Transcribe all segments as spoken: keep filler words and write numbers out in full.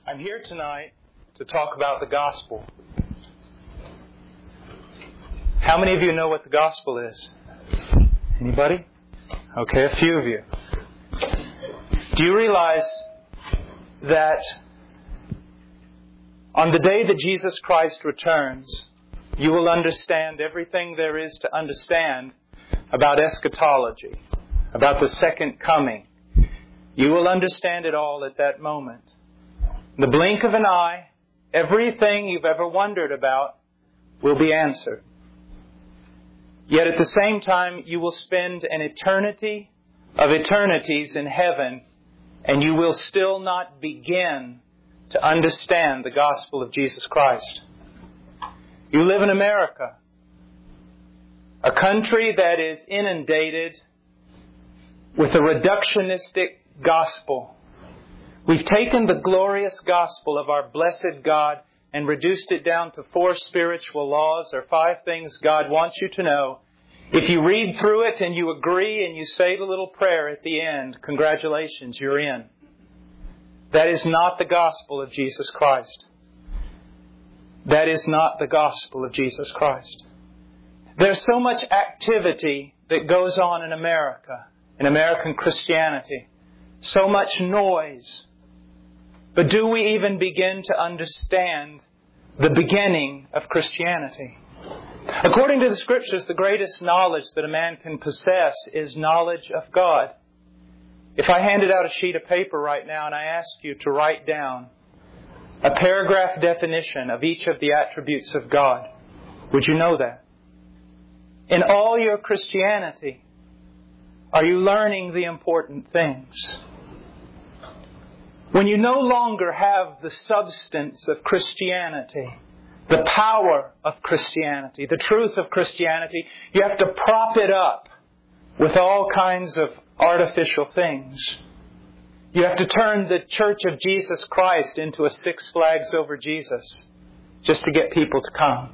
I'm here tonight to talk about the gospel. How many of you know what the gospel is? Anybody? Okay, a few of you. Do you realize that on the day that Jesus Christ returns, you will understand everything there is to understand about eschatology, about the second coming? You will understand it all at that moment. In the blink of an eye, everything you've ever wondered about will be answered. Yet at the same time, you will spend an eternity of eternities in heaven, and you will still not begin to understand the gospel of Jesus Christ. You live in America, a country that is inundated with a reductionistic gospel. We've taken the glorious gospel of our blessed God and reduced it down to four spiritual laws, or five things God wants you to know. If you read through it and you agree and you say the little prayer at the end, congratulations, you're in. That is not the gospel of Jesus Christ. That is not the gospel of Jesus Christ. There's so much activity that goes on in America, in American Christianity. So much noise. But do we even begin to understand the beginning of Christianity? According to the Scriptures, the greatest knowledge that a man can possess is knowledge of God. If I handed out a sheet of paper right now and I asked you to write down a paragraph definition of each of the attributes of God, would you know that? In all your Christianity, are you learning the important things? When you no longer have the substance of Christianity, the power of Christianity, the truth of Christianity, you have to prop it up with all kinds of artificial things. You have to turn the Church of Jesus Christ into a Six Flags Over Jesus just to get people to come.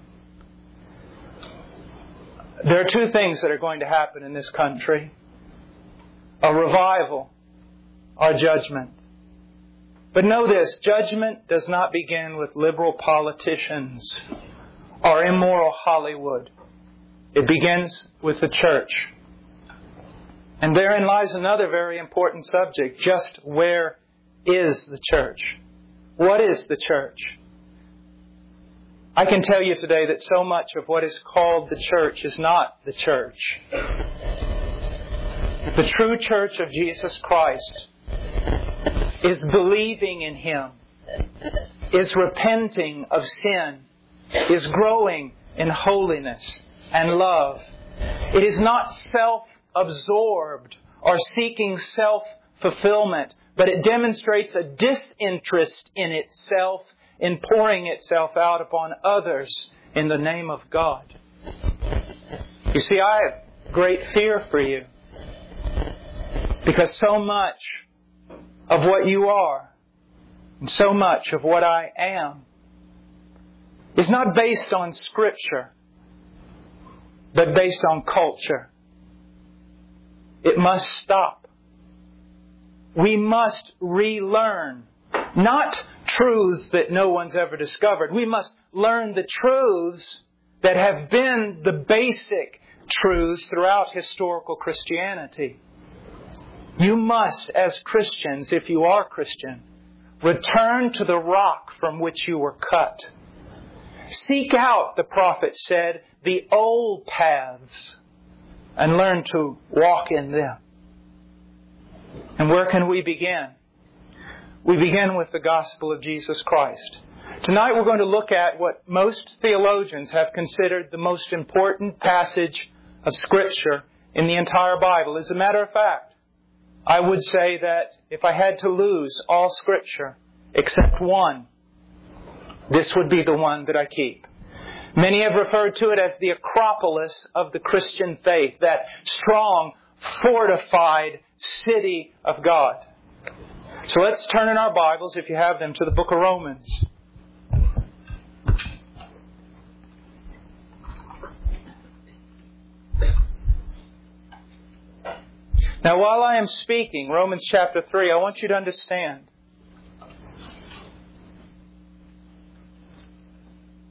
There are two things that are going to happen in this country. A revival or judgment. But know this, judgment does not begin with liberal politicians or immoral Hollywood. It begins with the church. And therein lies another very important subject. Just where is the church? What is the church? I can tell you today that so much of what is called the church is not the church. The true church of Jesus Christ is believing in Him, is repenting of sin, is growing in holiness and love. It is not self-absorbed or seeking self-fulfillment, but it demonstrates a disinterest in itself, in pouring itself out upon others in the name of God. You see, I have great fear for you, because so much of what you are and so much of what I am is not based on Scripture, but based on culture. It must stop. We must relearn, not truths that no one's ever discovered. We must learn the truths that have been the basic truths throughout historical Christianity. You must, as Christians, if you are Christian, return to the rock from which you were cut. Seek out, the prophet said, the old paths and learn to walk in them. And where can we begin? We begin with the gospel of Jesus Christ. Tonight we're going to look at what most theologians have considered the most important passage of Scripture in the entire Bible. As a matter of fact, I would say that if I had to lose all Scripture except one, this would be the one that I keep. Many have referred to it as the Acropolis of the Christian faith, that strong, fortified city of God. So let's turn in our Bibles, if you have them, to the book of Romans. Now, while I am speaking, Romans chapter three, I want you to understand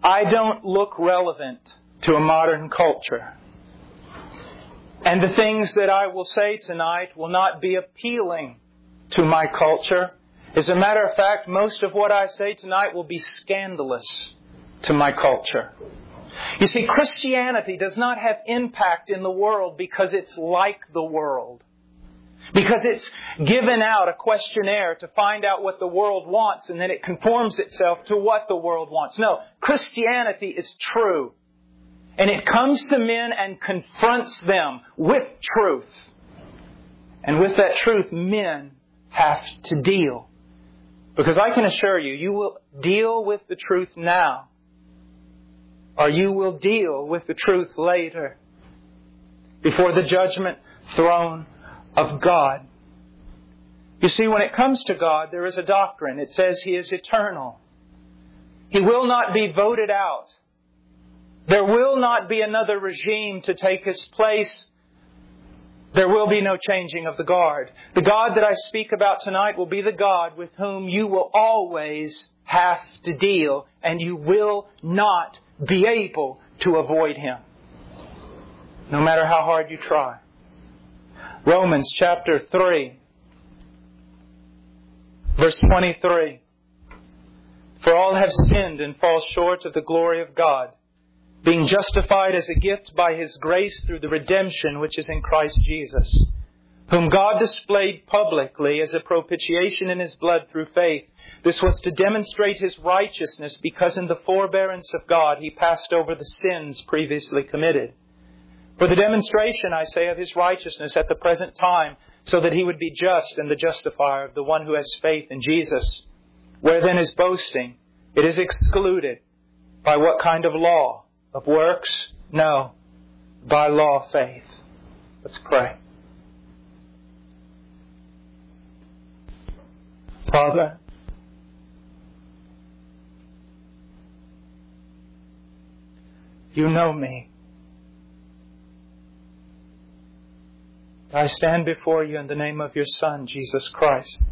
I don't look relevant to a modern culture. And the things that I will say tonight will not be appealing to my culture. As a matter of fact, most of what I say tonight will be scandalous to my culture. You see, Christianity does not have impact in the world because it's like the world. Because it's given out a questionnaire to find out what the world wants, and then it conforms itself to what the world wants. No, Christianity is true. And it comes to men and confronts them with truth. And with that truth, men have to deal. Because I can assure you, you will deal with the truth now, or you will deal with the truth later, before the judgment throne of God. You see, when it comes to God, there is a doctrine. It says He is eternal. He will not be voted out. There will not be another regime to take His place. There will be no changing of the guard. The God that I speak about tonight will be the God with whom you will always have to deal, and you will not be able to avoid Him, no matter how hard you try. Romans chapter three, verse twenty-three. For all have sinned and fall short of the glory of God, being justified as a gift by His grace through the redemption which is in Christ Jesus, whom God displayed publicly as a propitiation in His blood through faith. This was to demonstrate His righteousness, because in the forbearance of God He passed over the sins previously committed. For the demonstration, I say, of His righteousness at the present time, so that He would be just and the justifier of the one who has faith in Jesus. Where then is boasting? It is excluded. By what kind of law? Of works? No. By law of faith. Let's pray. Father, You know me. I stand before You in the name of Your Son, Jesus Christ.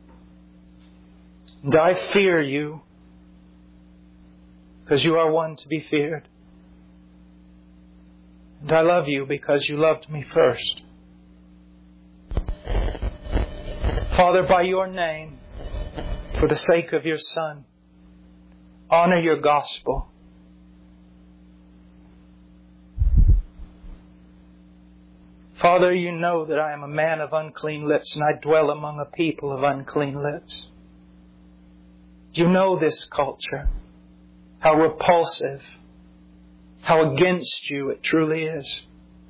And I fear You, because You are one to be feared. And I love You because You loved me first. Father, by Your name, for the sake of Your Son, honor Your gospel. Father, You know that I am a man of unclean lips, and I dwell among a people of unclean lips. You know this culture, how repulsive, how against You it truly is.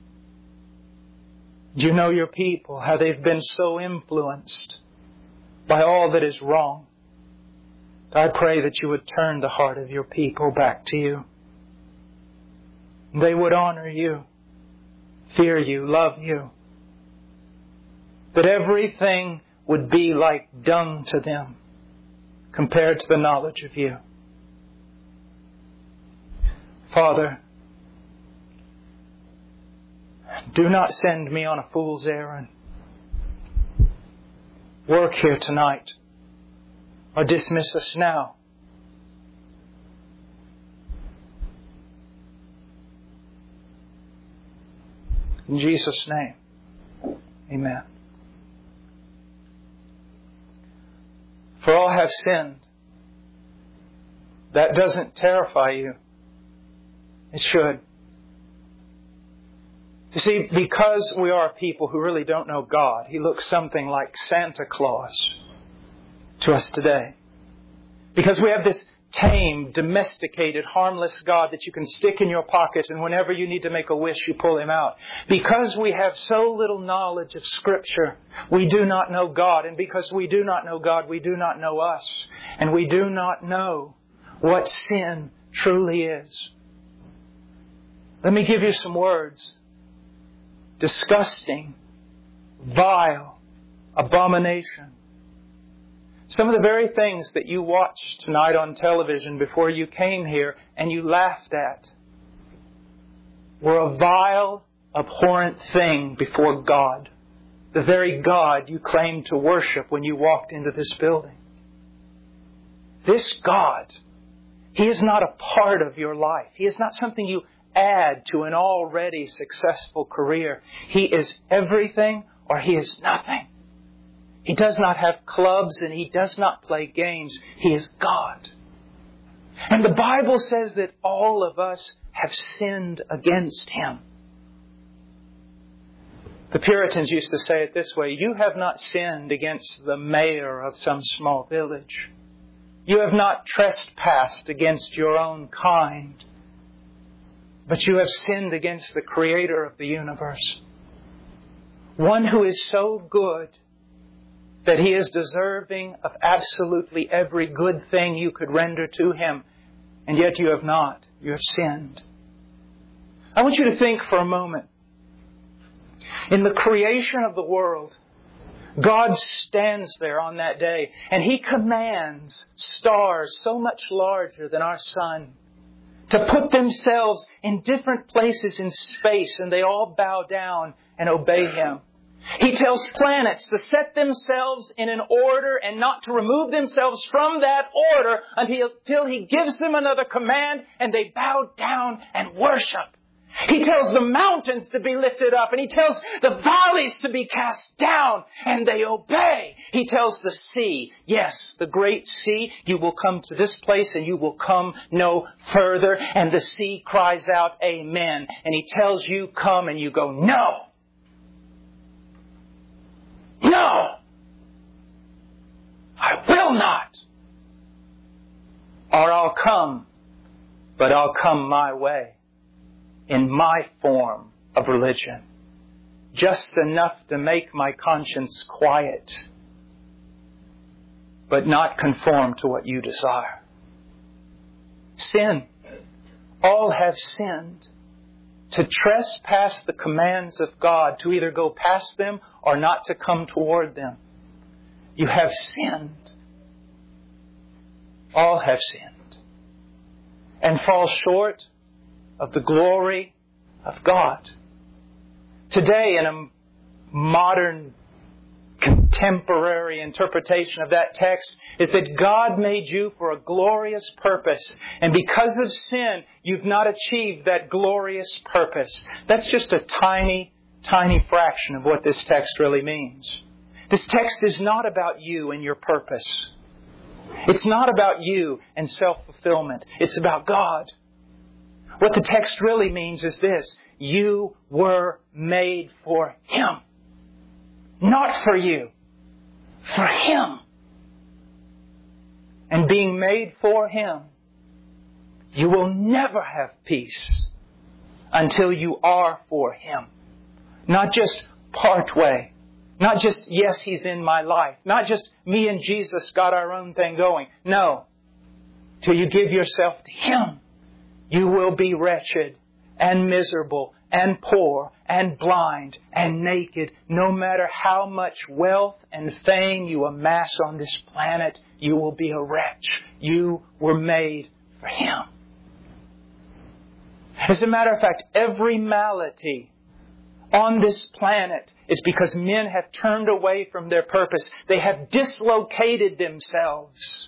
You know Your people, how they've been so influenced by all that is wrong. I pray that You would turn the heart of Your people back to You. They would honor You, fear You, love You. That everything would be like dung to them compared to the knowledge of You. Father, do not send me on a fool's errand. Work here tonight, or dismiss us now. In Jesus' name, amen. For all have sinned. That doesn't terrify you. It should. You see, because we are a people who really don't know God, He looks something like Santa Claus to us today. Because we have this tame, domesticated, harmless God that you can stick in your pocket, and whenever you need to make a wish, you pull Him out. Because we have so little knowledge of Scripture, we do not know God. And because we do not know God, we do not know us. And we do not know what sin truly is. Let me give you some words. Disgusting, vile, abomination. Some of the very things that you watched tonight on television before you came here and you laughed at were a vile, abhorrent thing before God. The very God you claimed to worship when you walked into this building. This God He is not a part of your life. He is not something you add to an already successful career. He is everything or He is nothing. He does not have clubs and He does not play games. He is God. And the Bible says that all of us have sinned against Him. The Puritans used to say it this way: you have not sinned against the mayor of some small village. You have not trespassed against your own kind. But you have sinned against the Creator of the universe. One who is so good that He is deserving of absolutely every good thing you could render to Him. And yet you have not. You have sinned. I want you to think for a moment. In the creation of the world, God stands there on that day and He commands stars so much larger than our sun to put themselves in different places in space, and they all bow down and obey Him. He tells planets to set themselves in an order and not to remove themselves from that order until, until He gives them another command, and they bow down and worship. He tells the mountains to be lifted up, and He tells the valleys to be cast down, and they obey. He tells the sea, yes, the great sea, you will come to this place and you will come no further. And the sea cries out, amen. And He tells you, come, and you go, no. No. I will not. Or I'll come, but I'll come my way. In my form of religion. Just enough to make my conscience quiet. But not conform to what you desire. Sin. All have sinned. To trespass the commands of God. To either go past them or not to come toward them. You have sinned. All have sinned. And fall short of the glory of God. Today, in a modern, contemporary interpretation of that text, is that God made you for a glorious purpose. And because of sin, you've not achieved that glorious purpose. That's just a tiny, tiny fraction of what this text really means. This text is not about you and your purpose. It's not about you and self-fulfillment. It's about God. What the text really means is this: you were made for Him. Not for you. For Him. And being made for Him, you will never have peace until you are for Him. Not just part way. Not just, yes, He's in my life. Not just me and Jesus got our own thing going. No. Till you give yourself to Him. You will be wretched and miserable and poor and blind and naked. No matter how much wealth and fame you amass on this planet, you will be a wretch. You were made for Him. As a matter of fact, every malady on this planet is because men have turned away from their purpose. They have dislocated themselves.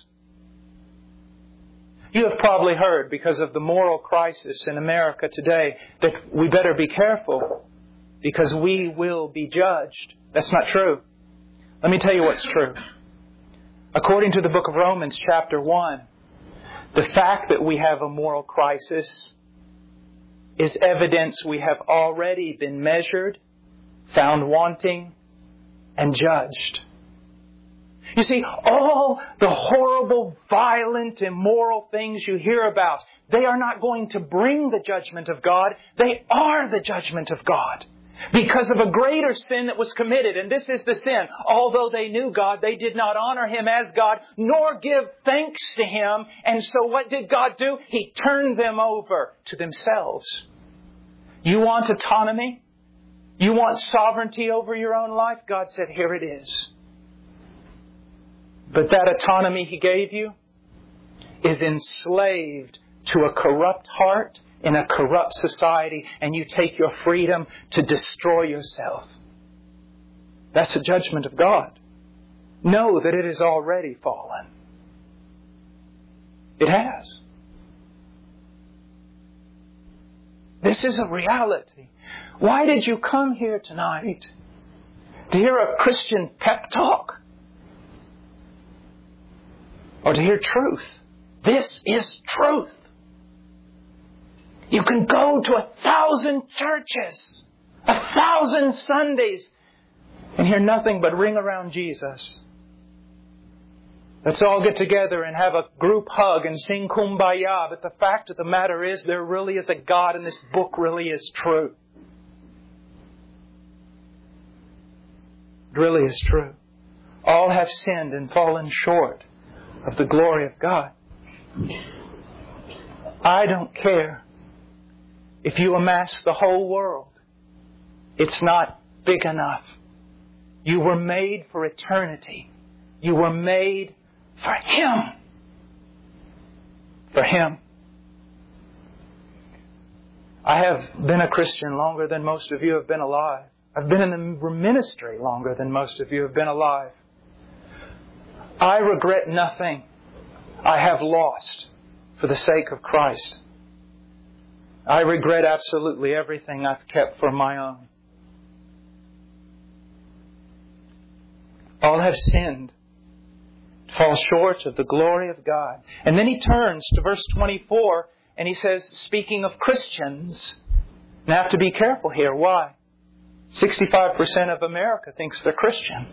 You have probably heard, because of the moral crisis in America today, that we better be careful because we will be judged. That's not true. Let me tell you what's true. According to the book of Romans chapter one, the fact that we have a moral crisis is evidence we have already been measured, found wanting, and judged. You see, all the horrible, violent, immoral things you hear about, they are not going to bring the judgment of God. They are the judgment of God. Because of a greater sin that was committed. And this is the sin. Although they knew God, they did not honor Him as God, nor give thanks to Him. And so what did God do? He turned them over to themselves. You want autonomy? You want sovereignty over your own life? God said, here it is. But that autonomy He gave you is enslaved to a corrupt heart in a corrupt society, and you take your freedom to destroy yourself. That's the judgment of God. Know that it has already fallen. It has. This is a reality. Why did you come here tonight? To hear a Christian pep talk? Or to hear truth? This is truth. You can go to a thousand churches, a thousand Sundays, and hear nothing but ring around Jesus. Let's all get together and have a group hug and sing Kumbaya. But the fact of the matter is, there really is a God and this book really is true. It really is true. All have sinned and fallen short of the glory of God. I don't care if you amass the whole world. It's not big enough. You were made for eternity. You were made for Him. For Him. I have been a Christian longer than most of you have been alive. I've been in the ministry longer than most of you have been alive. I regret nothing I have lost for the sake of Christ. I regret absolutely everything I've kept for my own. All have sinned, fall short of the glory of God. And then he turns to verse twenty-four and he says, speaking of Christians, and I have to be careful here. Why? sixty-five percent of America thinks they're Christian.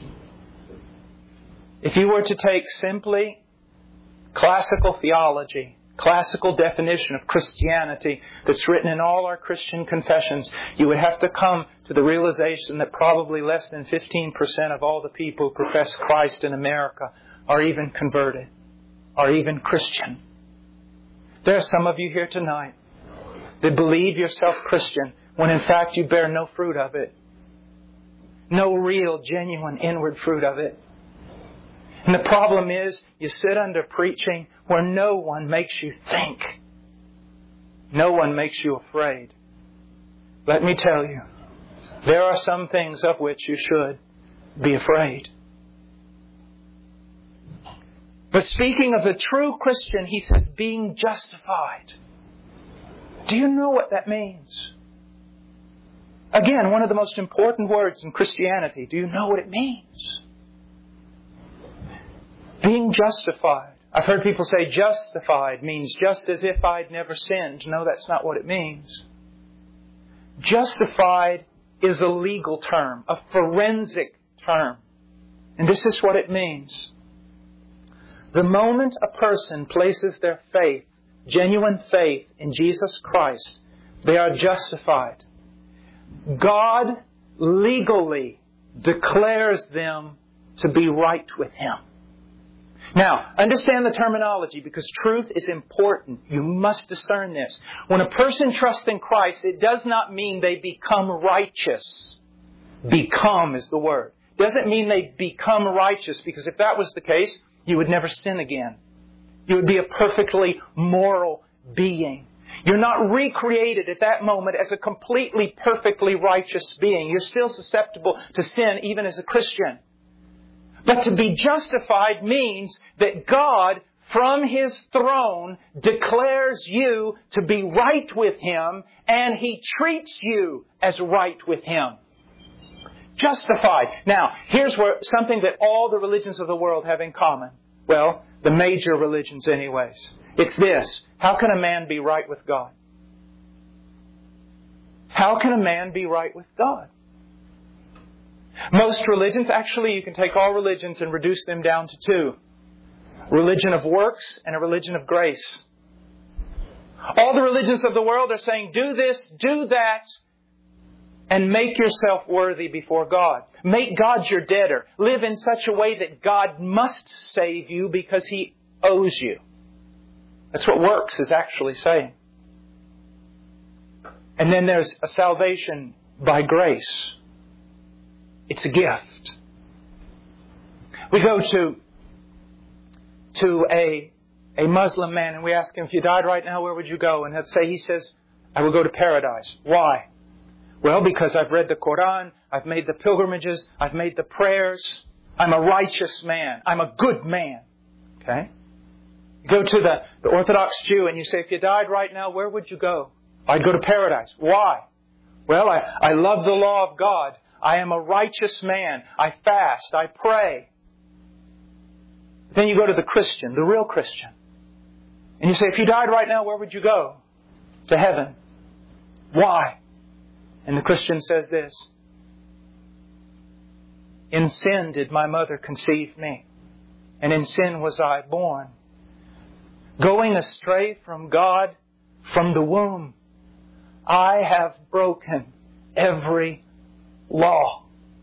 If you were to take simply classical theology, classical definition of Christianity that's written in all our Christian confessions, you would have to come to the realization that probably less than fifteen percent of all the people who profess Christ in America are even converted, are even Christian. There are some of you here tonight that believe yourself Christian when in fact you bear no fruit of it. No real, genuine, inward fruit of it. And the problem is, you sit under preaching where no one makes you think. No one makes you afraid. Let me tell you, there are some things of which you should be afraid. But speaking of the true Christian, he says, being justified. Do you know what that means? Again, one of the most important words in Christianity. Do you know what it means? Being justified. I've heard people say justified means just as if I'd never sinned. No, that's not what it means. Justified is a legal term, a forensic term. And this is what it means. The moment a person places their faith, genuine faith in Jesus Christ, they are justified. God legally declares them to be right with Him. Now, understand the terminology because truth is important. You must discern this. When a person trusts in Christ, it does not mean they become righteous. Become is the word. It doesn't mean they become righteous, because if that was the case, you would never sin again. You would be a perfectly moral being. You're not recreated at that moment as a completely, perfectly righteous being. You're still susceptible to sin even as a Christian. But to be justified means that God, from His throne, declares you to be right with Him, and He treats you as right with Him. Justified. Now, here's where something that all the religions of the world have in common. Well, the major religions anyways. It's this. How can a man be right with God? How can a man be right with God? Most religions, actually you can take all religions and reduce them down to two. Religion of works and a religion of grace. All the religions of the world are saying, do this, do that, and make yourself worthy before God. Make God your debtor. Live in such a way that God must save you because He owes you. That's what works is actually saying. And then there's a salvation by grace. It's a gift. We go to, to a, a Muslim man and we ask him, if you died right now, where would you go? And he'll say, he says, I will go to paradise. Why? Well, because I've read the Quran, I've made the pilgrimages, I've made the prayers, I'm a righteous man, I'm a good man. Okay? You go to the, the Orthodox Jew and you say, if you died right now, where would you go? I'd go to paradise. Why? Well, I, I love the law of God. I am a righteous man. I fast. I pray. Then you go to the Christian, the real Christian. And you say, if you died right now, where would you go? To heaven. Why? And the Christian says this. In sin did my mother conceive me, and in sin was I born. Going astray from God from the womb, I have broken every law.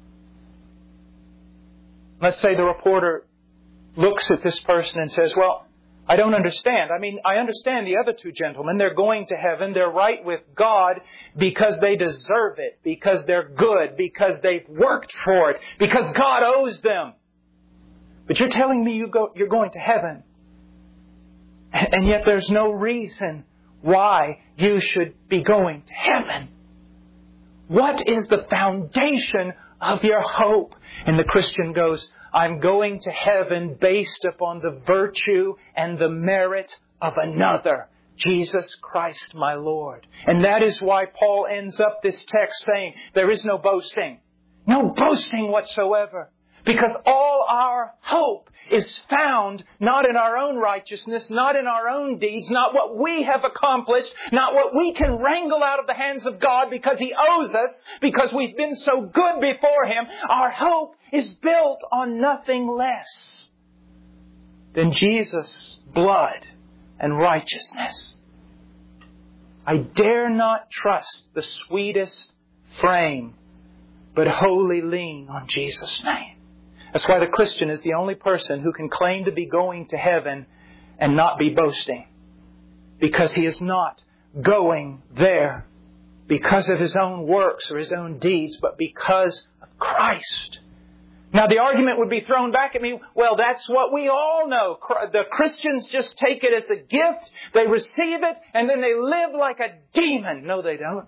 Let's say the reporter looks at this person and says, well, I don't understand. I mean, I understand the other two gentlemen. They're going to heaven. They're right with God because they deserve it, because they're good, because they've worked for it, because God owes them. But you're telling me you go, you're going to heaven. And yet there's no reason why you should be going to heaven. What is the foundation of your hope? And the Christian goes, I'm going to heaven based upon the virtue and the merit of another, Jesus Christ my Lord. And that is why Paul ends up this text saying, there is no boasting. No boasting whatsoever. Because all our hope is found not in our own righteousness, not in our own deeds, not what we have accomplished, not what we can wrangle out of the hands of God because He owes us, because we've been so good before Him. Our hope is built on nothing less than Jesus' blood and righteousness. I dare not trust the sweetest frame, but wholly lean on Jesus' name. That's why the Christian is the only person who can claim to be going to heaven and not be boasting. Because he is not going there because of his own works or his own deeds, but because of Christ. Now the argument would be thrown back at me, well, that's what we all know. The Christians just take it as a gift, they receive it, and then they live like a demon. No, they don't.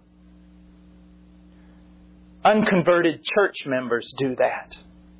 Unconverted church members do that.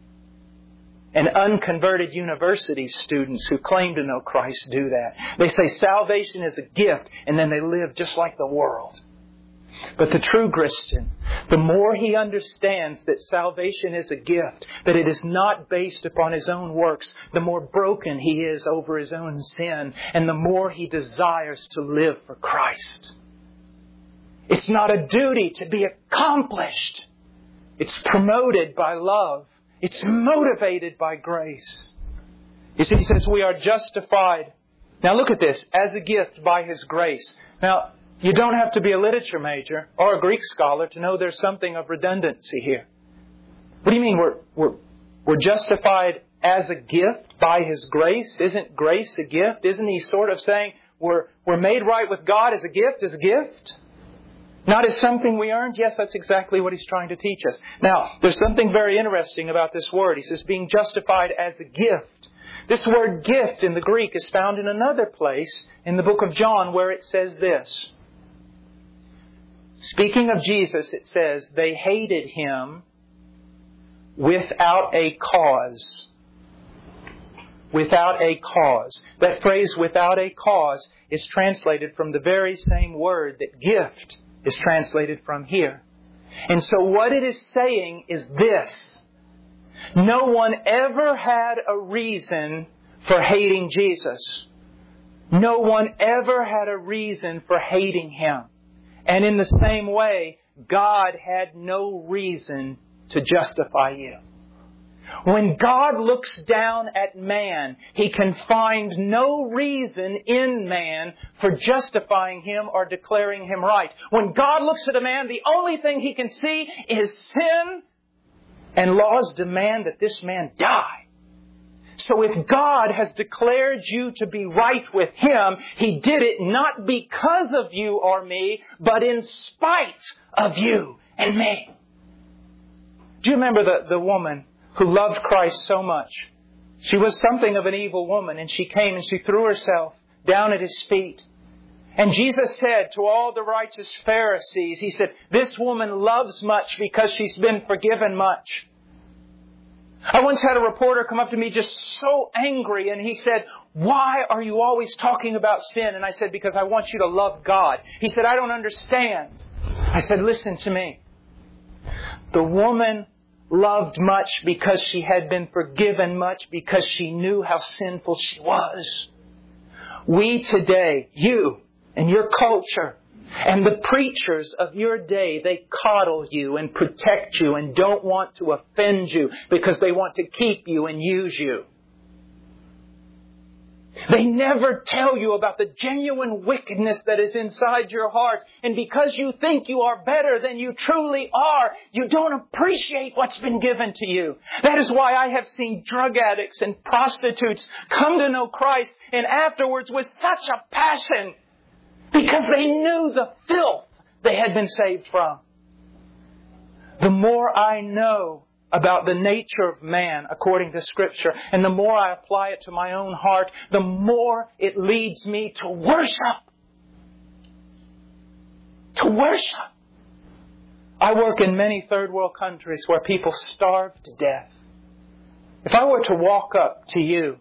And unconverted university students who claim to know Christ do that. They say salvation is a gift, and then they live just like the world. But the true Christian, the more he understands that salvation is a gift, that it is not based upon his own works, the more broken he is over his own sin, and the more he desires to live for Christ. It's not a duty to be accomplished. It's promoted by love. It's motivated by grace. You see, he says we are justified. Now look at this. As a gift by His grace. Now, you don't have to be a literature major or a Greek scholar to know there's something of redundancy here. What do you mean we're, we're, we're justified as a gift by His grace? Isn't grace a gift? Isn't He sort of saying we're, we're made right with God as a gift, as a gift? Not as something we earned? Yes, that's exactly what he's trying to teach us. Now, there's something very interesting about this word. He says being justified as a gift. This word gift in the Greek is found in another place in the book of John where it says this. Speaking of Jesus, it says, they hated Him without a cause. Without a cause. That phrase, without a cause, is translated from the very same word that gift is translated from here. And so what it is saying is this. No one ever had a reason for hating Jesus. No one ever had a reason for hating Him. And in the same way, God had no reason to justify you. When God looks down at man, He can find no reason in man for justifying him or declaring him right. When God looks at a man, the only thing He can see is sin, and laws demand that this man die. So if God has declared you to be right with Him, He did it not because of you or me, but in spite of you and me. Do you remember the, the woman who loved Christ so much? She was something of an evil woman, and she came and she threw herself down at His feet. And Jesus said to all the righteous Pharisees, He said, this woman loves much because she's been forgiven much. I once had a reporter come up to me just so angry, and he said, "Why are you always talking about sin?" And I said, "Because I want you to love God." He said, "I don't understand." I said, "Listen to me. The woman loved much because she had been forgiven much, because she knew how sinful she was. We today, you and your culture, and the preachers of your day, they coddle you and protect you and don't want to offend you because they want to keep you and use you. They never tell you about the genuine wickedness that is inside your heart. And because you think you are better than you truly are, you don't appreciate what's been given to you. That is why I have seen drug addicts and prostitutes come to know Christ, and afterwards with such a passion, because they knew the filth they had been saved from. The more I know about the nature of man according to Scripture, and the more I apply it to my own heart, the more it leads me to worship. To worship. I work in many third world countries where people starve to death. If I were to walk up to you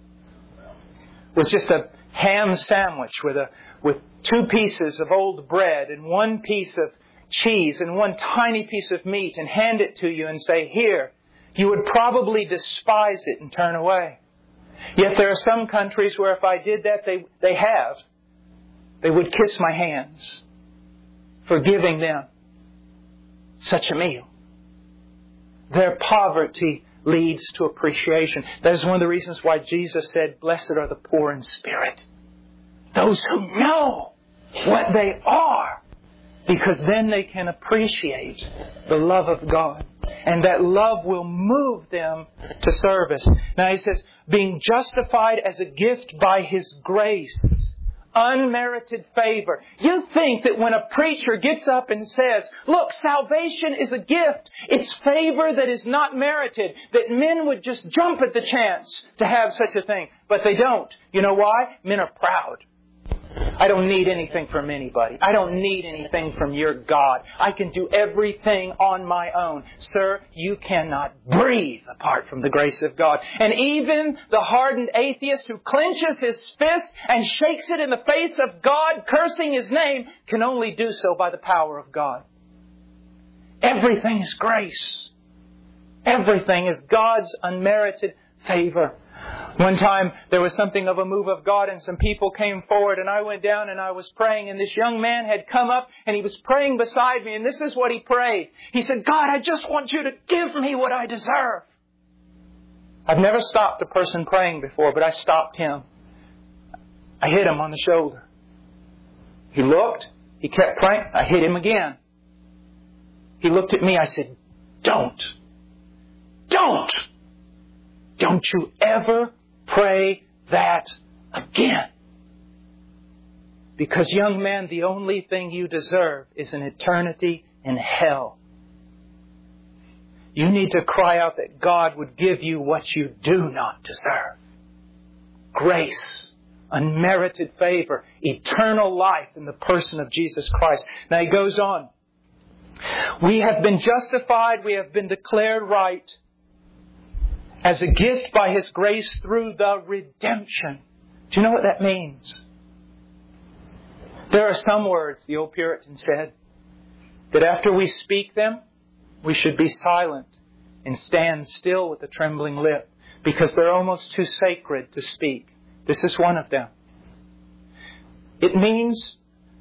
with just a ham sandwich with a with two pieces of old bread and one piece of cheese and one tiny piece of meat and hand it to you and say, "Here," you would probably despise it and turn away. Yet there are some countries where if I did that, they, they have. They would kiss my hands for giving them such a meal. Their poverty leads to appreciation. That is one of the reasons why Jesus said, "Blessed are the poor in spirit." Those who know what they are. Because then they can appreciate the love of God. And that love will move them to service. Now he says, being justified as a gift by His grace. Unmerited favor. You think that when a preacher gets up and says, "Look, salvation is a gift. It's favor that is not merited," that men would just jump at the chance to have such a thing. But they don't. You know why? Men are proud. I don't need anything from anybody. I don't need anything from your God. I can do everything on my own. Sir, you cannot breathe apart from the grace of God. And even the hardened atheist who clenches his fist and shakes it in the face of God, cursing His name, can only do so by the power of God. Everything is grace. Everything is God's unmerited favor. One time there was something of a move of God and some people came forward, and I went down and I was praying, and this young man had come up and he was praying beside me, and this is what he prayed. He said, "God, I just want you to give me what I deserve." I've never stopped a person praying before, but I stopped him. I hit him on the shoulder. He looked. He kept praying. I hit him again. He looked at me. I said, "Don't. Don't. Don't you ever pray that again. Because, young man, the only thing you deserve is an eternity in hell. You need to cry out that God would give you what you do not deserve. Grace, unmerited favor, eternal life in the person of Jesus Christ." Now he goes on. We have been justified, we have been declared right as a gift by His grace through the redemption. Do you know what that means? There are some words, the old Puritan said, that after we speak them, we should be silent and stand still with a trembling lip, because they're almost too sacred to speak. This is one of them. It means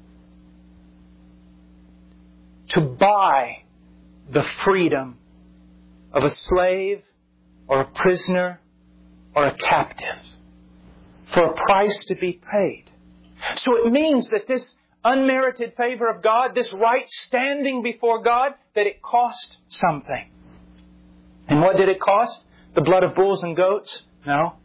to buy the freedom of a slave or a prisoner or a captive for a price to be paid. So it means that this unmerited favor of God, this right standing before God, that it cost something. And what did it cost? The blood of bulls and goats? No.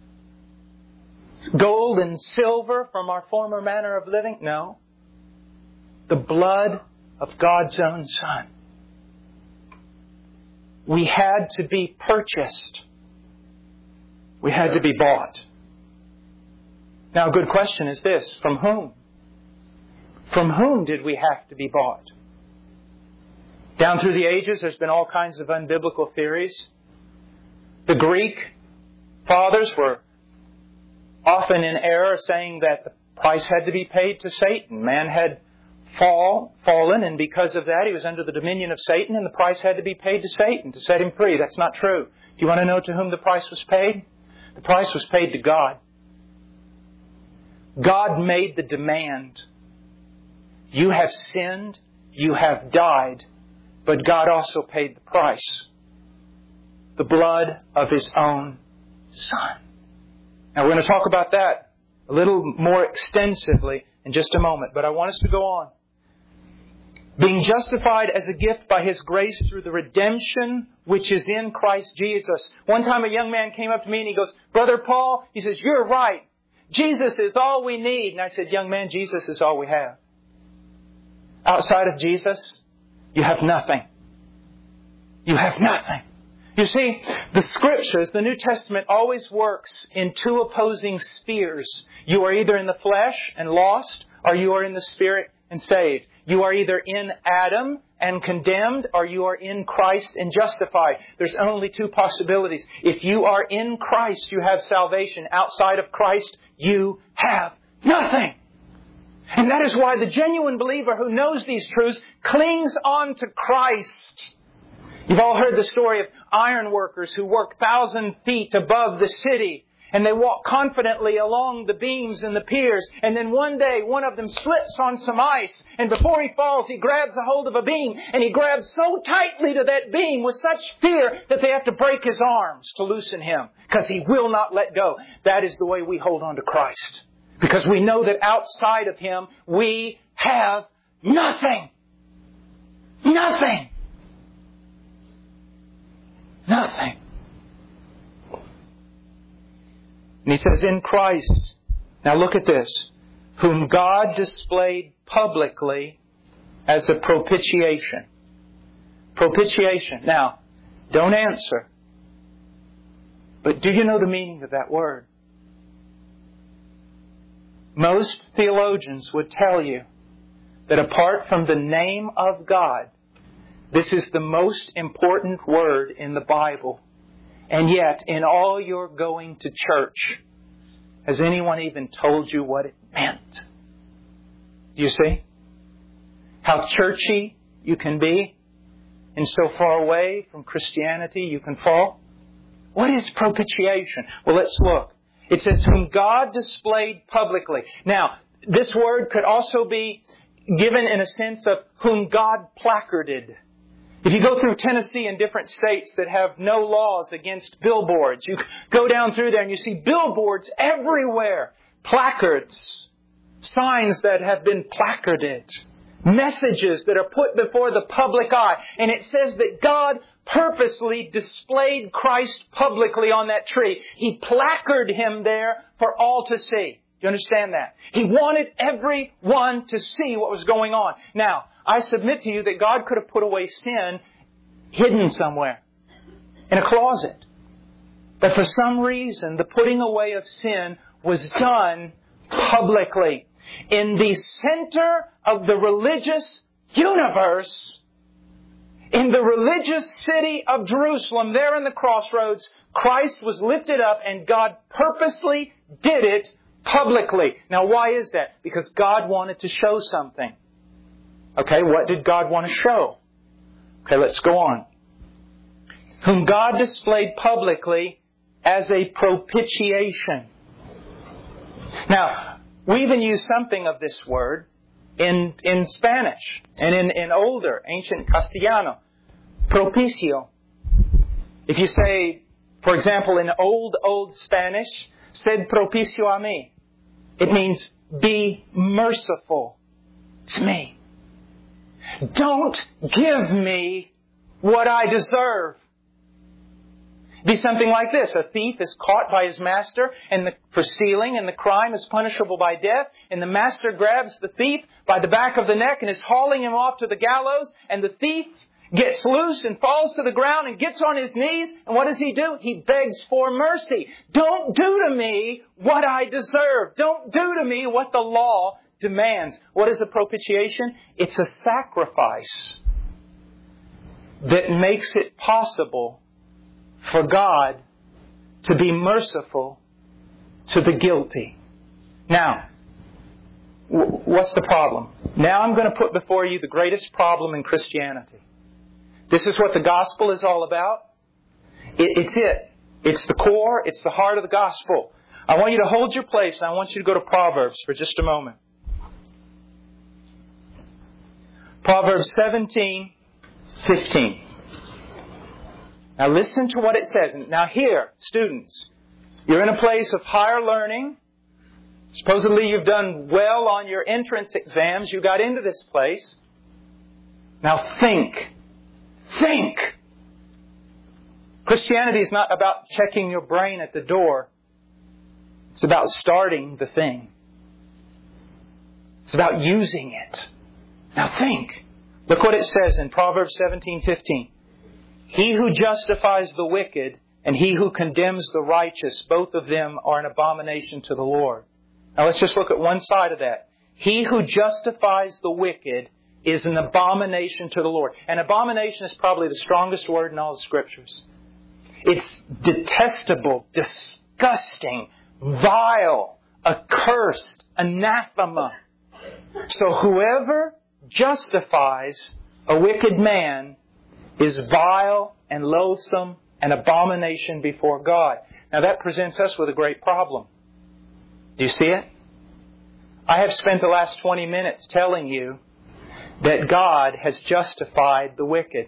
Gold and silver from our former manner of living? No. The blood of God's own Son. We had to be purchased. We had to be bought. Now, a good question is this. From whom? From whom did we have to be bought? Down through the ages, there's been all kinds of unbiblical theories. The Greek fathers were often in error, saying that the price had to be paid to Satan. Man had fall, fallen, and because of that, he was under the dominion of Satan, and the price had to be paid to Satan to set him free. That's not true. Do you want to know to whom the price was paid? The price was paid to God. God made the demand. You have sinned, you have died, but God also paid the price. The blood of His own Son. Now we're going to talk about that a little more extensively in just a moment, but I want us to go on. Being justified as a gift by His grace through the redemption which is in Christ Jesus. One time a young man came up to me and he goes, Brother Paul, he says, you're right. Jesus is all we need. And I said, young man, Jesus is all we have. Outside of Jesus, you have nothing. You have nothing. You see, the Scriptures, the New Testament, always works in two opposing spheres. You are either in the flesh and lost, or you are in the Spirit and saved. You are either in Adam and condemned, or you are in Christ and justified. There's only two possibilities. If you are in Christ, you have salvation. Outside of Christ, you have nothing. And that is why the genuine believer who knows these truths clings on to Christ. You've all heard the story of iron workers who work thousand feet above the city, and they walk confidently along the beams and the piers, and then one day one of them slips on some ice, and before he falls he grabs a hold of a beam, and he grabs so tightly to that beam with such fear that they have to break his arms to loosen him, because he will not let go. That is the way we hold on to Christ, because we know that outside of Him we have nothing. Nothing. Nothing. And he says, in Christ, now look at this, whom God displayed publicly as a propitiation. Propitiation. Now, don't answer. But do you know the meaning of that word? Most theologians would tell you that apart from the name of God, this is the most important word in the Bible. And yet, in all your going to church, has anyone even told you what it meant? Do you see how churchy you can be, and so far away from Christianity you can fall? What is propitiation? Well, let's look. It says, whom God displayed publicly. Now, this word could also be given in a sense of whom God placarded. If you go through Tennessee and different states that have no laws against billboards, you go down through there and you see billboards everywhere. Placards, signs that have been placarded, messages that are put before the public eye. And it says that God purposely displayed Christ publicly on that tree. He placarded Him there for all to see. You understand that? He wanted everyone to see what was going on. Now, I submit to you that God could have put away sin hidden somewhere in a closet. But for some reason, the putting away of sin was done publicly. In the center of the religious universe, in the religious city of Jerusalem, there in the crossroads, Christ was lifted up and God purposely did it publicly. Now, why is that? Because God wanted to show something. Okay, what did God want to show? Okay, let's go on. Whom God displayed publicly as a propitiation. Now, we even use something of this word in, in Spanish and in, in older, ancient Castellano. Propicio. If you say, for example, in old, old Spanish, sed propicio a mí. It means be merciful to me. Don't give me what I deserve. Be something like this. A thief is caught by his master and the, for stealing, and the crime is punishable by death. And the master grabs the thief by the back of the neck and is hauling him off to the gallows. And the thief gets loose and falls to the ground and gets on his knees. And what does he do? He begs for mercy. Don't do to me what I deserve. Don't do to me what the law demands. What is a propitiation? It's a sacrifice that makes it possible for God to be merciful to the guilty. Now, what's the problem? Now I'm going to put before you the greatest problem in Christianity. This is what the gospel is all about. It, it's it. It's the core. It's the heart of the gospel. I want you to hold your place and I want you to go to Proverbs for just a moment. Proverbs seventeen fifteen. Now listen to what it says. Now here, students, you're in a place of higher learning. Supposedly you've done well on your entrance exams. You got into this place. Now think. Think. Christianity is not about checking your brain at the door. It's about starting the thing. It's about using it. Now think. Look what it says in Proverbs seventeen fifteen. He who justifies the wicked and he who condemns the righteous, both of them are an abomination to the Lord. Now let's just look at one side of that. He who justifies the wicked is an abomination to the Lord. An abomination is probably the strongest word in all the Scriptures. It's detestable, disgusting, vile, accursed, anathema. So whoever justifies a wicked man is vile and loathsome and abomination before God. Now that presents us with a great problem. Do you see it? I have spent the last twenty minutes telling you that God has justified the wicked.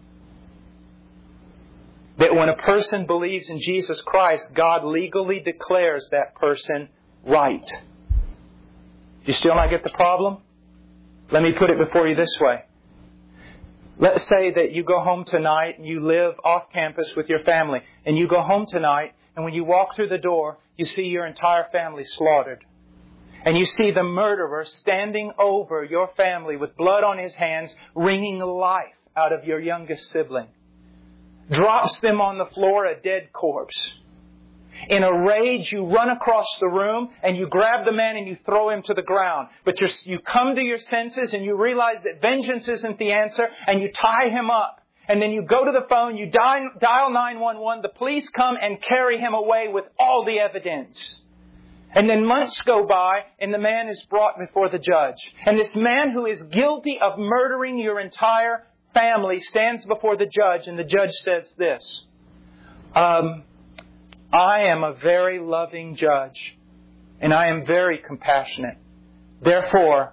That when a person believes in Jesus Christ, God legally declares that person right. Do you still not get the problem? Let me put it before you this way. Let's say that you go home tonight and you live off campus with your family. And you go home tonight and when you walk through the door, you see your entire family slaughtered. And you see the murderer standing over your family with blood on his hands, wringing life out of your youngest sibling. Drops them on the floor, a dead corpse. In a rage, you run across the room and you grab the man and you throw him to the ground. But you're, you come to your senses and you realize that vengeance isn't the answer and you tie him up. And then you go to the phone, you dial, dial nine one one, the police come and carry him away with all the evidence. And then months go by and the man is brought before the judge. And this man who is guilty of murdering your entire family stands before the judge and the judge says this. Um, I am a very loving judge and I am very compassionate. Therefore,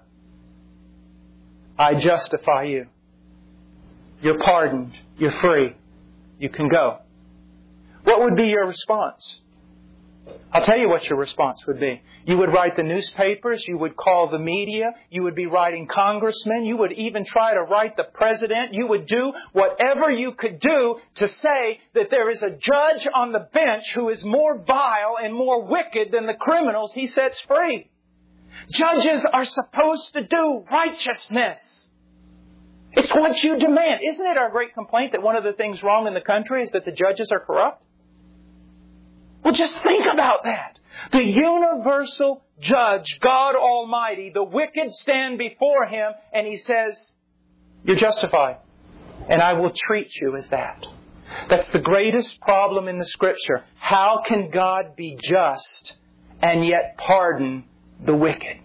I justify you. You're pardoned. You're free. You can go. What would be your response? I'll tell you what your response would be. You would write the newspapers. You would call the media. You would be writing congressmen. You would even try to write the president. You would do whatever you could do to say that there is a judge on the bench who is more vile and more wicked than the criminals he sets free. Judges are supposed to do righteousness. It's what you demand. Isn't it our great complaint that one of the things wrong in the country is that the judges are corrupt? Well, just think about that. The universal judge, God Almighty, the wicked stand before Him and He says, you're justified. And I will treat you as that. That's the greatest problem in the Scripture. How can God be just and yet pardon the wicked?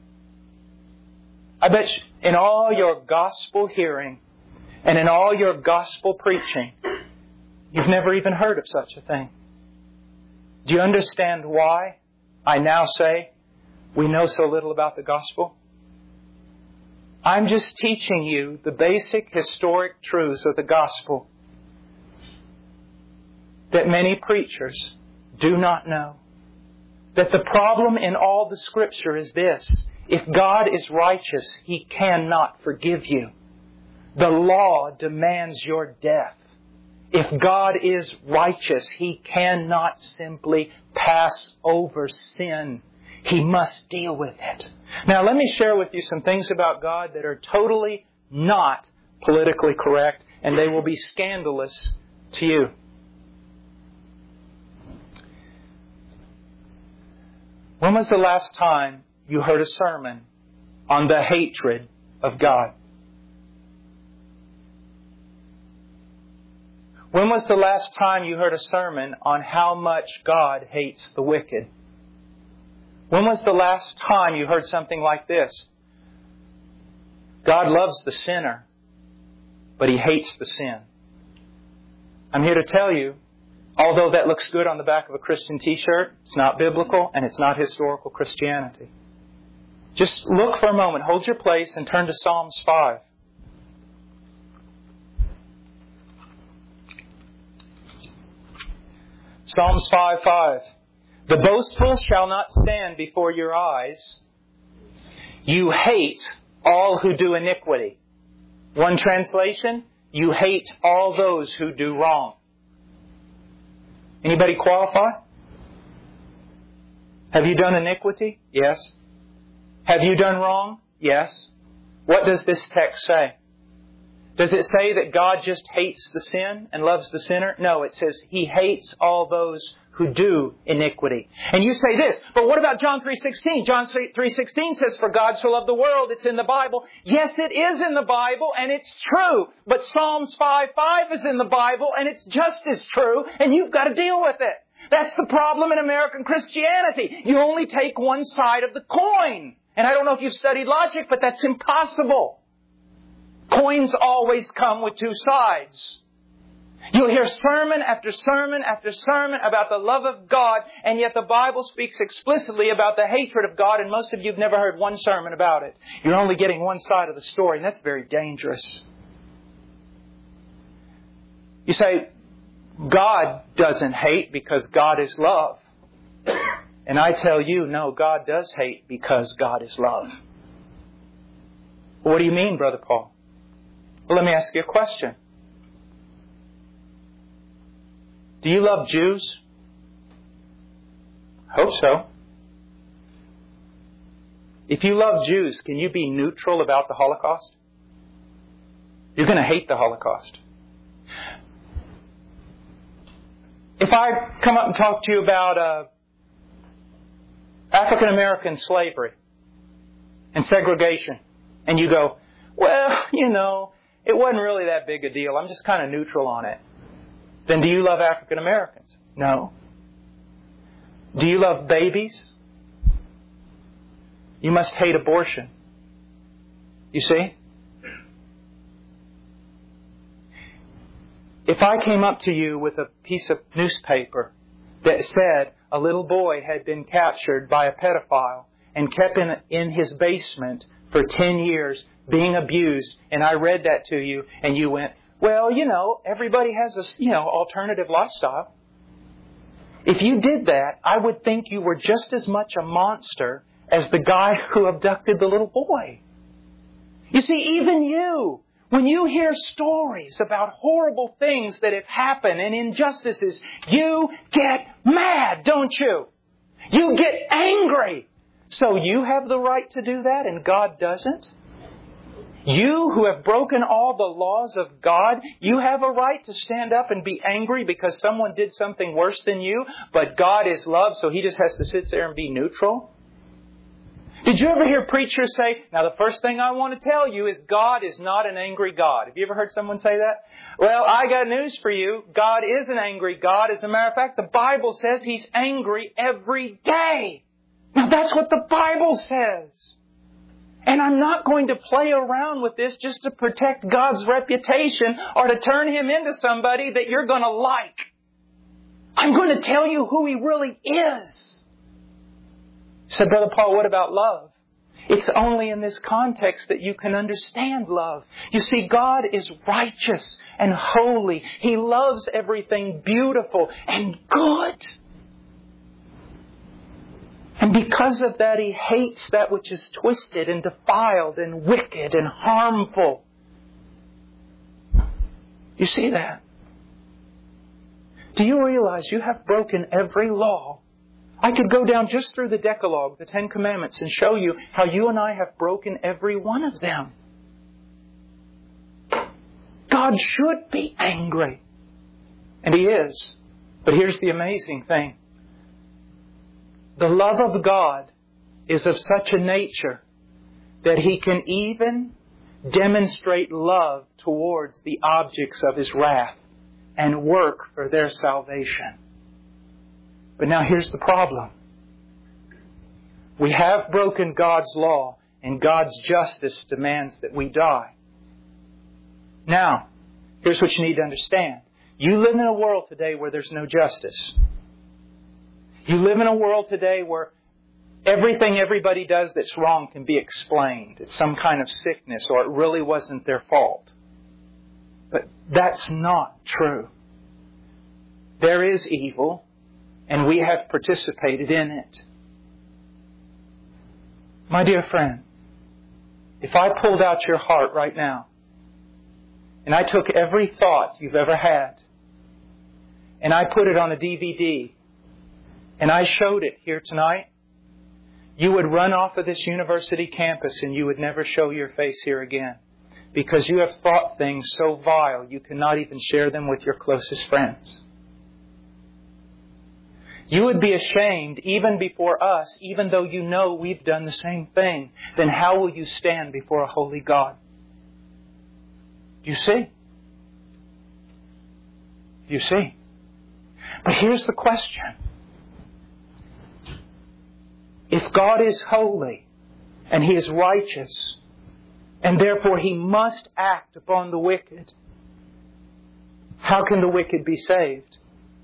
I bet you, in all your gospel hearing and in all your gospel preaching, you've never even heard of such a thing. Do you understand why I now say we know so little about the gospel? I'm just teaching you the basic historic truths of the gospel that many preachers do not know. That the problem in all the Scripture is this. If God is righteous, He cannot forgive you. The law demands your death. If God is righteous, He cannot simply pass over sin. He must deal with it. Now, let me share with you some things about God that are totally not politically correct, and they will be scandalous to you. When was the last time you heard a sermon on the hatred of God? When was the last time you heard a sermon on how much God hates the wicked? When was the last time you heard something like this? God loves the sinner, but He hates the sin. I'm here to tell you, although that looks good on the back of a Christian t-shirt, it's not biblical and it's not historical Christianity. Just look for a moment, hold your place, and turn to Psalms five. Psalms five five. The boastful shall not stand before your eyes. You hate all who do iniquity. One translation, you hate all those who do wrong. Anybody qualify? Have you done iniquity? Yes. Have you done wrong? Yes. What does this text say? Does it say that God just hates the sin and loves the sinner? No, it says He hates all those who do iniquity. And you say this, but what about John three sixteen? John three sixteen says, for God so loved the world. It's in the Bible. Yes, it is in the Bible, and it's true. But Psalms five five is in the Bible, and it's just as true, and you've got to deal with it. That's the problem in American Christianity. You only take one side of the coin. And I don't know if you've studied logic, but that's impossible. Coins always come with two sides. You'll hear sermon after sermon after sermon about the love of God, and yet the Bible speaks explicitly about the hatred of God, and most of you have never heard one sermon about it. You're only getting one side of the story, and that's very dangerous. You say, God doesn't hate because God is love. And I tell you, no, God does hate because God is love. What do you mean, Brother Paul? Well, let me ask you a question. Do you love Jews? I hope so. If you love Jews, can you be neutral about the Holocaust? You're going to hate the Holocaust. If I come up and talk to you about uh, African American slavery and segregation, and you go, well, you know, it wasn't really that big a deal. I'm just kind of neutral on it. Then do you love African Americans? No. Do you love babies? You must hate abortion. You see? If I came up to you with a piece of newspaper that said a little boy had been captured by a pedophile and kept in, in his basement for ten years being abused, and I read that to you and you went, well, you know, everybody has a, you know, alternative lifestyle. If you did that, I would think you were just as much a monster as the guy who abducted the little boy. You see, even you, when you hear stories about horrible things that have happened and injustices, you get mad, don't you? You get angry. So you have the right to do that and God doesn't? You who have broken all the laws of God, you have a right to stand up and be angry because someone did something worse than you, but God is love, so He just has to sit there and be neutral? Did you ever hear preachers say, now the first thing I want to tell you is God is not an angry God. Have you ever heard someone say that? Well, I got news for you. God is an angry God. As a matter of fact, the Bible says He's angry every day. Now that's what the Bible says. And I'm not going to play around with this just to protect God's reputation or to turn Him into somebody that you're going to like. I'm going to tell you who He really is. So, Brother Paul, what about love? It's only in this context that you can understand love. You see, God is righteous and holy. He loves everything beautiful and good. And because of that, He hates that which is twisted and defiled and wicked and harmful. You see that? Do you realize you have broken every law? I could go down just through the Decalogue, the Ten Commandments, and show you how you and I have broken every one of them. God should be angry. And He is. But here's the amazing thing. The love of God is of such a nature that He can even demonstrate love towards the objects of His wrath. and work for their salvation. But now here's the problem. We have broken God's law, and God's justice demands that we die. Now, here's what you need to understand. You live in a world today where there's no justice. You live in a world today where everything everybody does that's wrong can be explained. It's some kind of sickness, or it really wasn't their fault. But that's not true. There is evil, and we have participated in it. My dear friend, if I pulled out your heart right now, and I took every thought you've ever had, and I put it on a D V D, and I showed it here tonight, you would run off of this university campus and you would never show your face here again. Because you have thought things so vile you cannot even share them with your closest friends. You would be ashamed even before us, even though you know we've done the same thing. Then how will you stand before a holy God? You see? You see? But here's the question. If God is holy and He is righteous, and therefore He must act upon the wicked, how can the wicked be saved?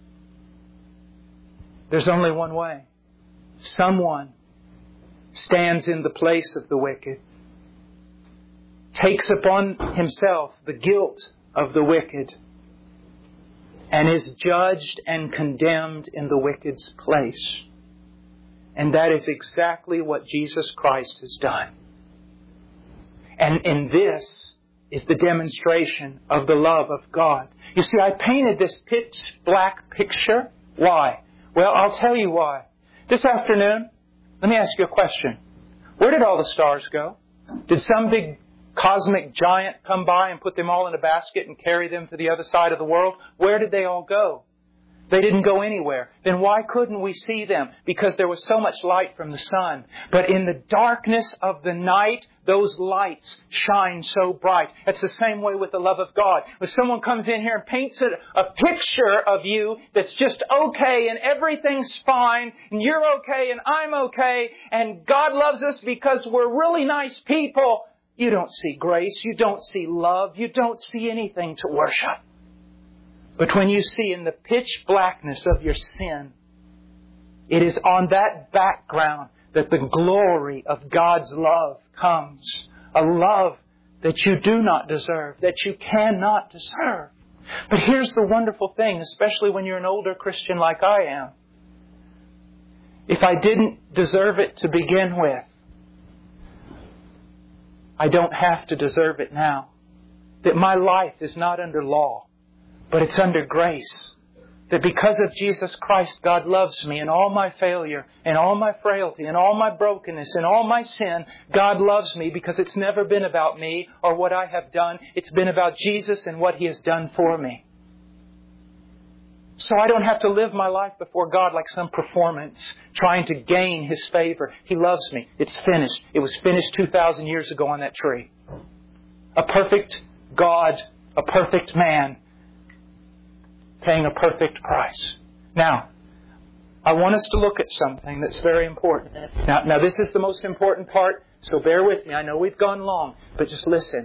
There's only one way. Someone stands in the place of the wicked, takes upon himself the guilt of the wicked, and is judged and condemned in the wicked's place. And that is exactly what Jesus Christ has done. And in this is the demonstration of the love of God. You see, I painted this pitch black picture. Why? Well, I'll tell you why. This afternoon, let me ask you a question. Where did all the stars go? Did some big cosmic giant come by and put them all in a basket and carry them to the other side of the world? Where did they all go? They didn't go anywhere. Then why couldn't we see them? Because there was so much light from the sun. But in the darkness of the night, those lights shine so bright. It's the same way with the love of God. When someone comes in here and paints a, a picture of you that's just okay and everything's fine and you're okay and I'm okay and God loves us because we're really nice people, you don't see grace, you don't see love, you don't see anything to worship. But when you see in the pitch blackness of your sin, it is on that background that the glory of God's love comes. A love that you do not deserve, that you cannot deserve. But here's the wonderful thing, especially when you're an older Christian like I am. If I didn't deserve it to begin with, I don't have to deserve it now. That my life is not under law, but it's under grace. That because of Jesus Christ, God loves me in all my failure, and all my frailty, and all my brokenness, and all my sin. God loves me because it's never been about me or what I have done. It's been about Jesus and what He has done for me. So I don't have to live my life before God like some performance, trying to gain His favor. He loves me. It's finished. It was finished two thousand years ago on that tree. A perfect God, a perfect man, paying a perfect price. Now, I want us to look at something that's very important. Now, now this is the most important part, so bear with me. I know we've gone long, but just listen.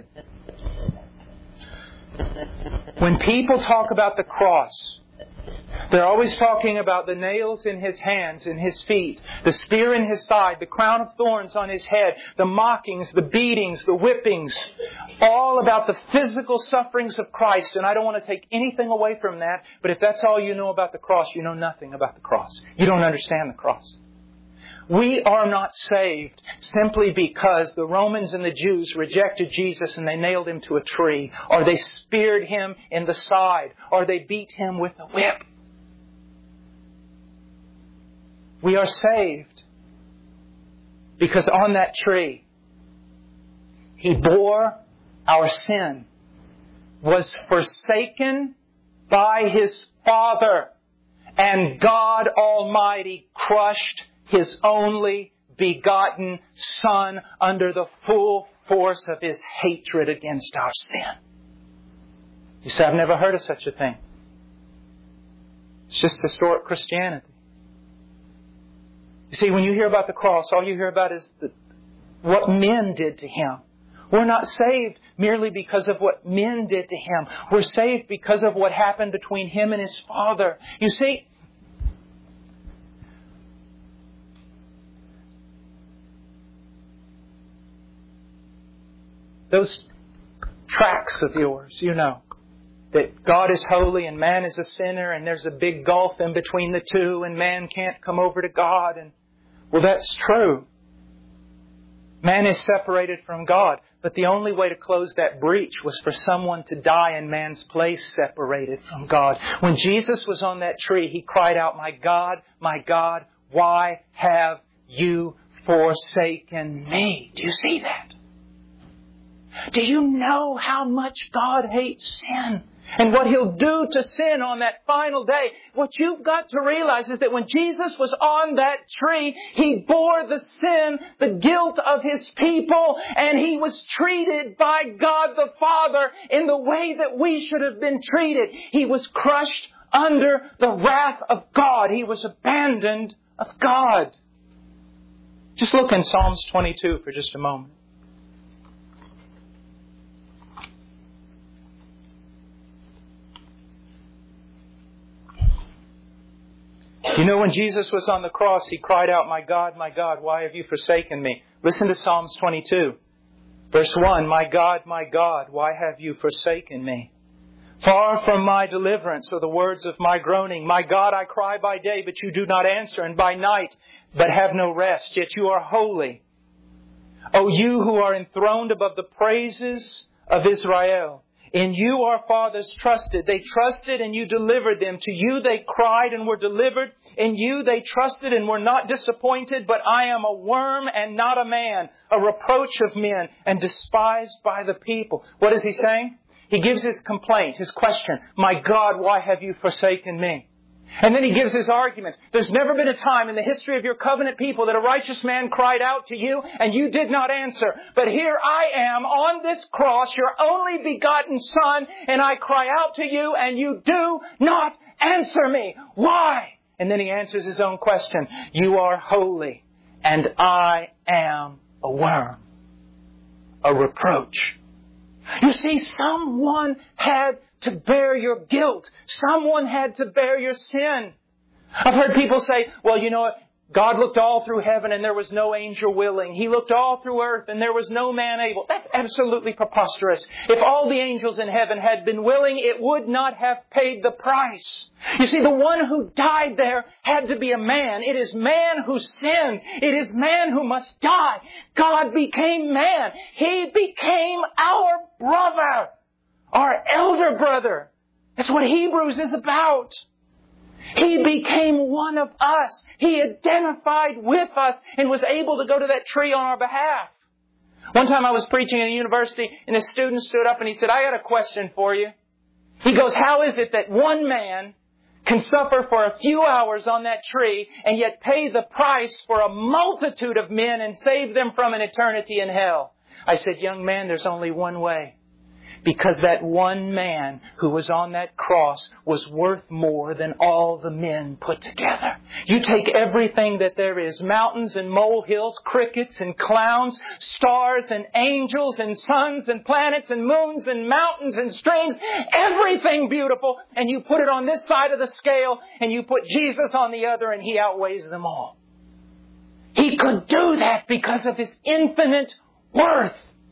When people talk about the cross, they're always talking about the nails in His hands and His feet, the spear in His side, the crown of thorns on His head, the mockings, the beatings, the whippings, all about the physical sufferings of Christ. And I don't want to take anything away from that, but if that's all you know about the cross, you know nothing about the cross. You don't understand the cross. We are not saved simply because the Romans and the Jews rejected Jesus and they nailed Him to a tree, or they speared Him in the side, or they beat Him with a whip. We are saved because on that tree, He bore our sin, was forsaken by His Father, and God Almighty crushed His only begotten Son under the full force of His hatred against our sin. You say, I've never heard of such a thing. It's just historic Christianity. You see, when you hear about the cross, all you hear about is the, what men did to Him. We're not saved merely because of what men did to Him. We're saved because of what happened between Him and His Father. You see, those tracts of yours, you know, that God is holy and man is a sinner and there's a big gulf in between the two and man can't come over to God. And well, that's true. Man is separated from God. But the only way to close that breach was for someone to die in man's place, separated from God. When Jesus was on that tree, He cried out, "My God, my God, why have you forsaken me?" Do you see that? Do you know how much God hates sin? And what He'll do to sin on that final day? What you've got to realize is that when Jesus was on that tree, He bore the sin, the guilt of His people, and He was treated by God the Father in the way that we should have been treated. He was crushed under the wrath of God. He was abandoned of God. Just look in Psalms twenty-two for just a moment. You know, when Jesus was on the cross, He cried out, "My God, my God, why have you forsaken me?" Listen to Psalms twenty-two. Verse one, "My God, my God, why have you forsaken me? Far from my deliverance are the words of my groaning. My God, I cry by day, but you do not answer, and by night, but have no rest. Yet you are holy. O you who are enthroned above the praises of Israel. In you our fathers trusted. They trusted and you delivered them. To you they cried and were delivered. In you they trusted and were not disappointed. But I am a worm and not a man, a reproach of men and despised by the people." What is He saying? He gives His complaint, His question. "My God, why have you forsaken me?" And then He gives His argument. There's never been a time in the history of your covenant people that a righteous man cried out to you and you did not answer. But here I am on this cross, your only begotten Son, and I cry out to you and you do not answer me. Why? And then He answers His own question. "You are holy and I am a worm, a reproach." You see, someone had to bear your guilt. Someone had to bear your sin. I've heard people say, "Well, you know what? God looked all through heaven and there was no angel willing. He looked all through earth and there was no man able." That's absolutely preposterous. If all the angels in heaven had been willing, it would not have paid the price. You see, the one who died there had to be a man. It is man who sinned. It is man who must die. God became man. He became our brother, our elder brother. That's what Hebrews is about. He became one of us. He identified with us and was able to go to that tree on our behalf. One time I was preaching in a university and a student stood up and he said, "I got a question for you." He goes, "How is it that one man can suffer for a few hours on that tree and yet pay the price for a multitude of men and save them from an eternity in hell?" I said, "Young man, there's only one way. Because that one man who was on that cross was worth more than all the men put together. You take everything that there is, mountains and molehills, crickets and clowns, stars and angels and suns and planets and moons and mountains and streams, everything beautiful, and you put it on this side of the scale and you put Jesus on the other and He outweighs them all." He could do that because of His infinite worth.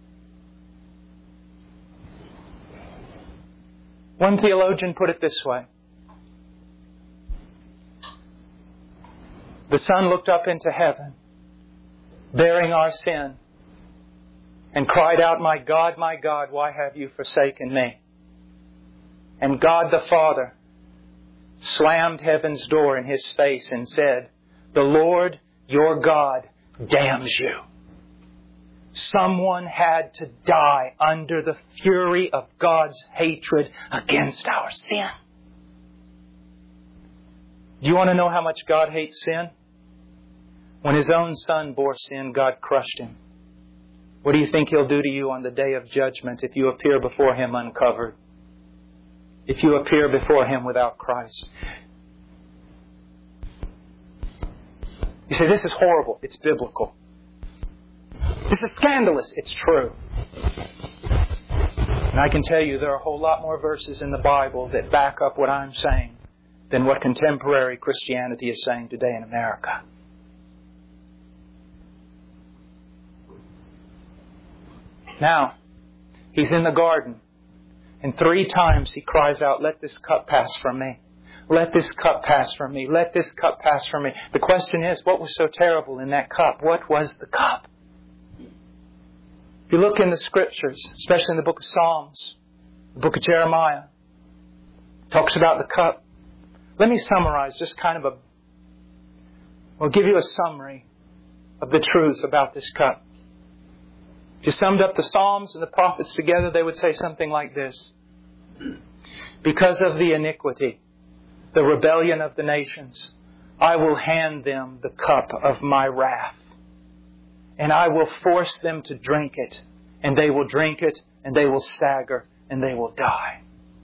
One theologian put it this way. The Son looked up into heaven, bearing our sin, and cried out, "My God, my God, why have you forsaken me?" And God the Father slammed heaven's door in His face and said, "The Lord your God damns you." Someone had to die under the fury of God's hatred against our sin. Do you want to know how much God hates sin? When His own Son bore sin, God crushed Him. What do you think He'll do to you on the day of judgment if you appear before Him uncovered? If you appear before Him without Christ? You say, this is horrible. It's biblical. This is scandalous. It's true. And I can tell you there are a whole lot more verses in the Bible that back up what I'm saying than what contemporary Christianity is saying today in America. Now, He's in the garden, and three times He cries out, let this cup pass from me. Let this cup pass from me. Let this cup pass from me. The question is, what was so terrible in that cup? What was the cup? If you look in the Scriptures, especially in the book of Psalms, the book of Jeremiah, it talks about the cup. Let me summarize just kind of a, I'll give you a summary of the truths about this cup. If you summed up the Psalms and the prophets together, they would say something like this. Because of the iniquity, the rebellion of the nations, I will hand them the cup of my wrath. And I will force them to drink it. And they will drink it, and they will stagger, and they will die.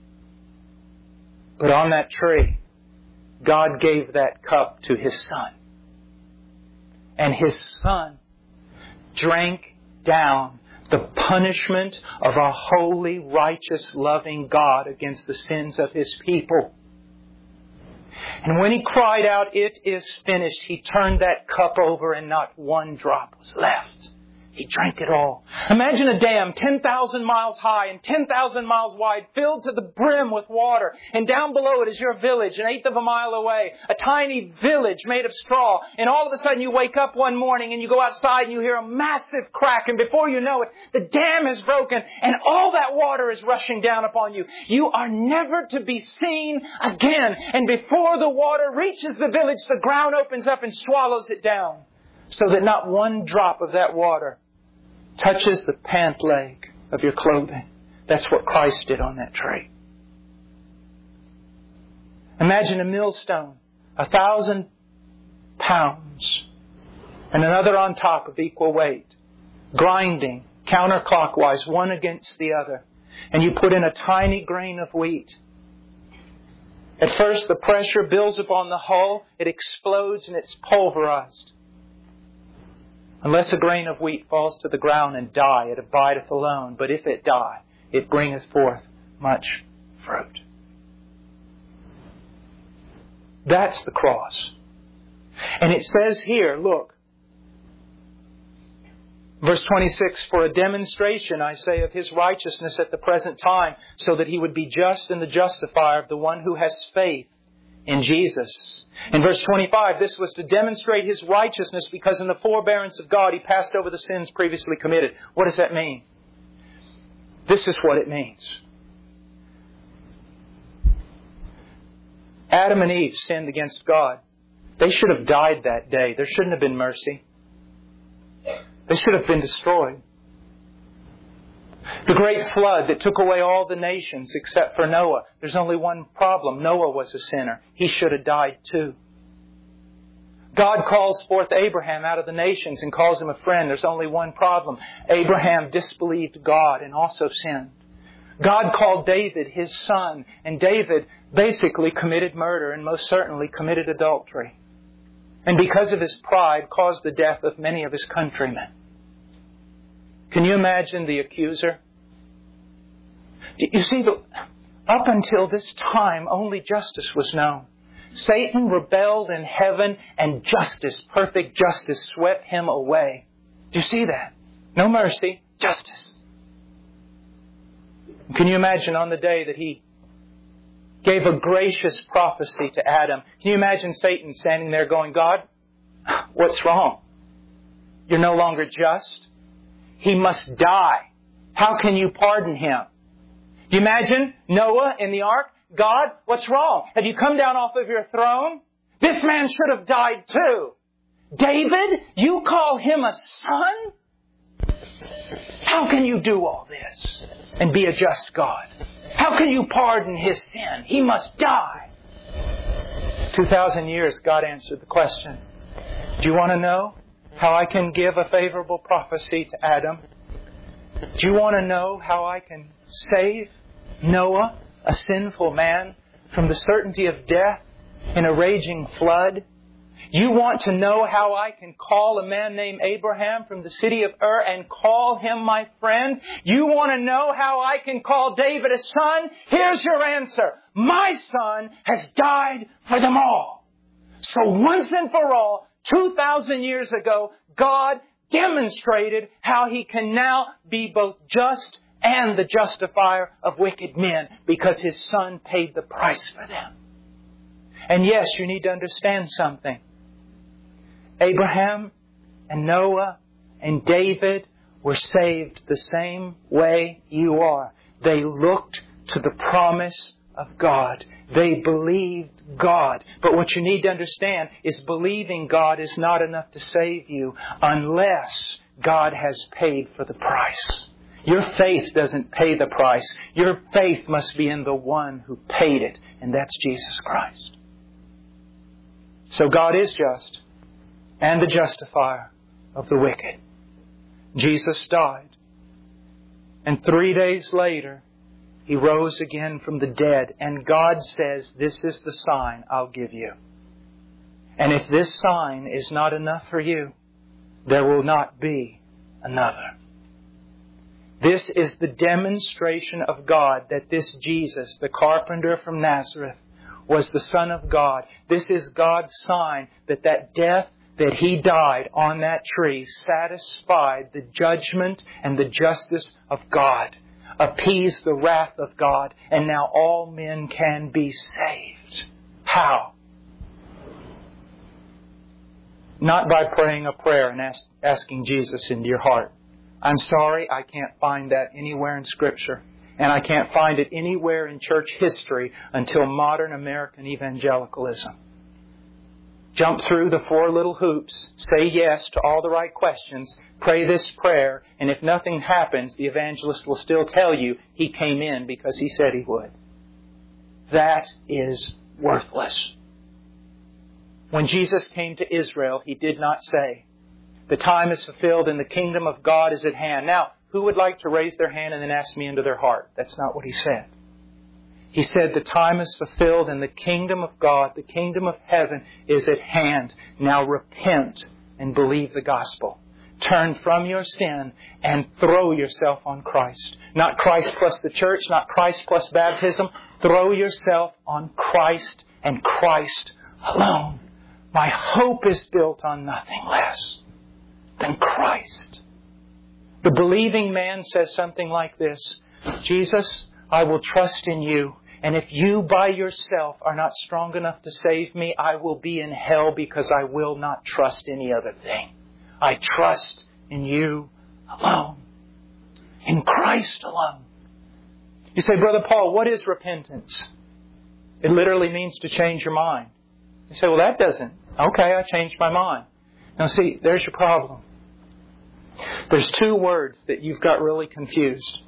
But on that tree, God gave that cup to His Son. And His Son drank down the punishment of a holy, righteous, loving God against the sins of His people. And when He cried out, it is finished, He turned that cup over and not one drop was left. He drank it all. Imagine a dam ten thousand miles high and ten thousand miles wide, filled to the brim with water. And down below it is your village, an eighth of a mile away. A tiny village made of straw. And all of a sudden you wake up one morning and you go outside and you hear a massive crack. And before you know it, the dam is broken and all that water is rushing down upon you. You are never to be seen again. And before the water reaches the village, the ground opens up and swallows it down. So that not one drop of that water touches the pant leg of your clothing. That's what Christ did on that tree. Imagine a millstone, a thousand pounds, and another on top of equal weight, grinding counterclockwise, one against the other. And you put in a tiny grain of wheat. At first, the pressure builds upon the hull, it explodes, and it's pulverized. Unless a grain of wheat falls to the ground and die, it abideth alone. But if it die, it bringeth forth much fruit. That's the cross. And it says here, look, verse twenty-six, for a demonstration, I say, of His righteousness at the present time, so that He would be just and the justifier of the one who has faith in Jesus. In verse twenty-five, this was to demonstrate His righteousness because in the forbearance of God He passed over the sins previously committed. What does that mean? This is what it means. Adam and Eve sinned against God. They should have died that day. There shouldn't have been mercy. They should have been destroyed. The great flood that took away all the nations except for Noah. There's only one problem. Noah was a sinner. He should have died too. God calls forth Abraham out of the nations and calls him a friend. There's only one problem. Abraham disbelieved God and also sinned. God called David His son, and David basically committed murder and most certainly committed adultery. And because of his pride, caused the death of many of his countrymen. Can you imagine the accuser? You see, up until this time, only justice was known. Satan rebelled in heaven, and justice, perfect justice, swept him away. Do you see that? No mercy, justice. Can you imagine on the day that he gave a gracious prophecy to Adam? Can you imagine Satan standing there going, God, what's wrong? You're no longer just. He must die. How can you pardon him? Do you imagine Noah in the ark? God, what's wrong? Have you come down off of your throne? This man should have died too. David, you call him a son? How can you do all this and be a just God? How can you pardon his sin? He must die. Two thousand years, God answered the question. Do you want to know how I can give a favorable prophecy to Adam? Do you want to know how I can save Noah, a sinful man, from the certainty of death in a raging flood? You want to know how I can call a man named Abraham from the city of Ur and call him my friend? You want to know how I can call David a son? Here's your answer. My Son has died for them all. So once and for all, two thousand years ago, God demonstrated how He can now be both just and the justifier of wicked men because His Son paid the price for them. And yes, you need to understand something. Abraham and Noah and David were saved the same way you are. They looked to the promise of God. They believed God. But what you need to understand is believing God is not enough to save you unless God has paid for the price. Your faith doesn't pay the price. Your faith must be in the one who paid it, and that's Jesus Christ. So God is just and the justifier of the wicked. Jesus died. And three days later, He rose again from the dead. And God says, this is the sign I'll give you. And if this sign is not enough for you, there will not be another. This is the demonstration of God that this Jesus, the carpenter from Nazareth, was the Son of God. This is God's sign that that death that He died on that tree satisfied the judgment and the justice of God, appeased the wrath of God, and now all men can be saved. How? Not by praying a prayer and ask, asking Jesus into your heart. I'm sorry, I can't find that anywhere in Scripture. And I can't find it anywhere in church history until modern American evangelicalism. Jump through the four little hoops, say yes to all the right questions, pray this prayer, and if nothing happens, the evangelist will still tell you he came in because he said he would. That is worthless. When Jesus came to Israel, He did not say, the time is fulfilled and the kingdom of God is at hand. Now, who would like to raise their hand and then ask me into their heart? That's not what He said. He said, the time is fulfilled and the kingdom of God, the kingdom of heaven is at hand. Now repent and believe the gospel. Turn from your sin and throw yourself on Christ. Not Christ plus the church, not Christ plus baptism. Throw yourself on Christ and Christ alone. My hope is built on nothing less than Christ. The believing man says something like this, Jesus, I will trust in You. And if You by yourself are not strong enough to save me, I will be in hell because I will not trust any other thing. I trust in You alone. In Christ alone. You say, Brother Paul, what is repentance? It literally means to change your mind. You say, well, that doesn't. Okay, I changed my mind. Now see, there's your problem. There's two words that you've got really confused.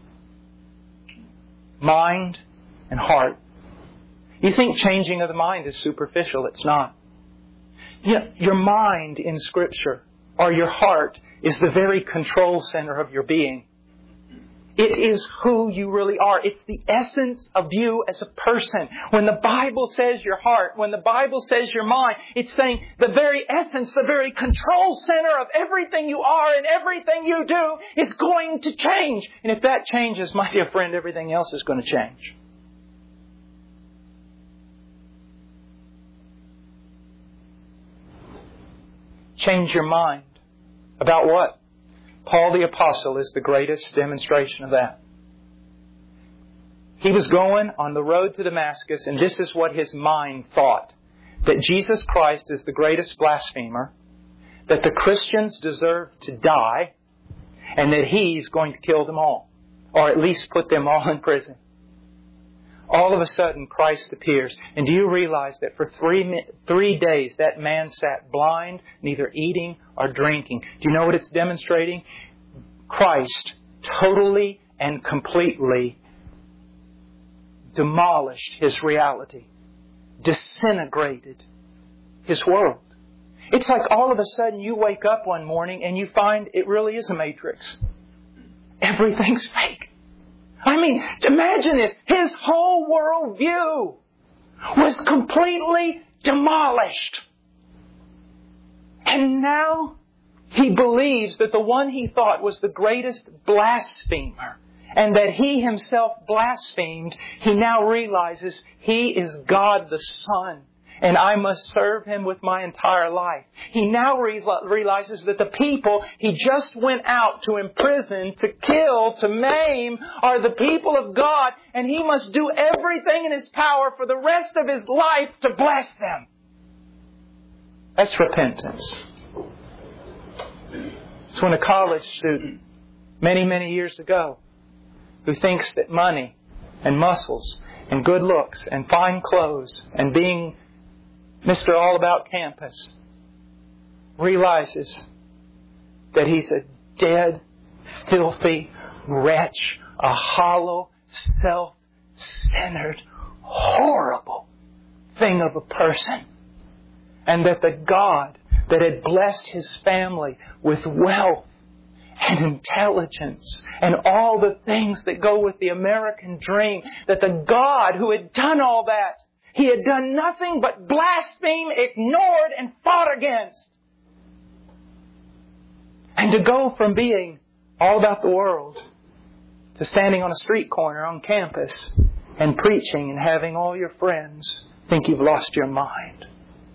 Mind and heart. You think changing of the mind is superficial. It's not. Yeah, your mind in Scripture, or your heart, is the very control center of your being. It is who you really are. It's the essence of you as a person. When the Bible says your heart, when the Bible says your mind, it's saying the very essence, the very control center of everything you are and everything you do is going to change. And if that changes, my dear friend, everything else is going to change. Change your mind. About what? Paul the Apostle is the greatest demonstration of that. He was going on the road to Damascus, and this is what his mind thought. That Jesus Christ is the greatest blasphemer, that the Christians deserve to die, and that He's going to kill them all, or at least put them all in prison. All of a sudden, Christ appears. And do you realize that for three, three days that man sat blind, neither eating or drinking? Do you know what it's demonstrating? Christ totally and completely demolished his reality, disintegrated his world. It's like all of a sudden you wake up one morning and you find it really is a matrix. Everything's fake. I mean, imagine this. His whole worldview was completely demolished. And now he believes that the one he thought was the greatest blasphemer, and that he himself blasphemed, he now realizes he is God the Son, and I must serve Him with my entire life. He now realizes that the people he just went out to imprison, to kill, to maim, are the people of God, and he must do everything in his power for the rest of his life to bless them. That's repentance. It's when a college student, many, many years ago, who thinks that money and muscles and good looks and fine clothes and being Mister All About Campus realizes that he's a dead, filthy wretch, a hollow, self-centered, horrible thing of a person. And that the God that had blessed his family with wealth and intelligence and all the things that go with the American dream, that the God who had done all that, he had done nothing but blaspheme, ignored, and fought against. And to go from being all about the world to standing on a street corner on campus and preaching and having all your friends think you've lost your mind.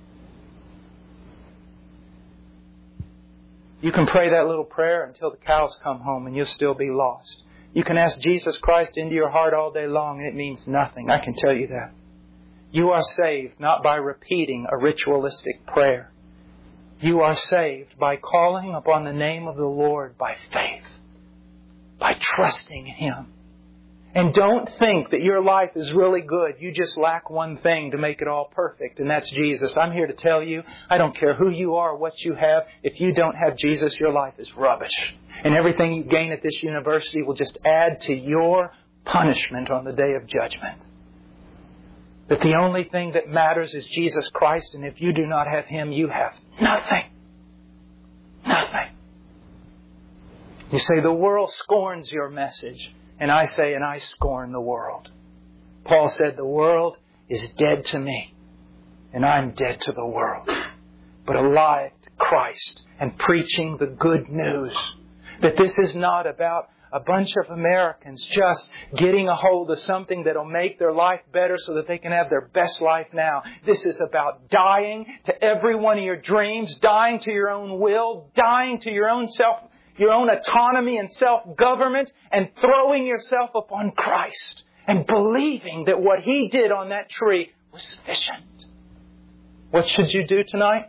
You can pray that little prayer until the cows come home and you'll still be lost. You can ask Jesus Christ into your heart all day long and it means nothing. I can tell you that. You are saved not by repeating a ritualistic prayer. You are saved by calling upon the name of the Lord by faith, by trusting in Him. And don't think that your life is really good. You just lack one thing to make it all perfect, and that's Jesus. I'm here to tell you, I don't care who you are, what you have, if you don't have Jesus, your life is rubbish. And everything you gain at this university will just add to your punishment on the day of judgment. That the only thing that matters is Jesus Christ, and if you do not have Him, you have nothing. Nothing. You say, the world scorns your message. And I say, and I scorn the world. Paul said, the world is dead to me, and I'm dead to the world. But alive to Christ and preaching the good news. That this is not about a bunch of Americans just getting a hold of something that'll make their life better so that they can have their best life now. This is about dying to every one of your dreams, dying to your own will, dying to your own self, your own autonomy and self-government, and throwing yourself upon Christ and believing that what He did on that tree was sufficient. What should you do tonight?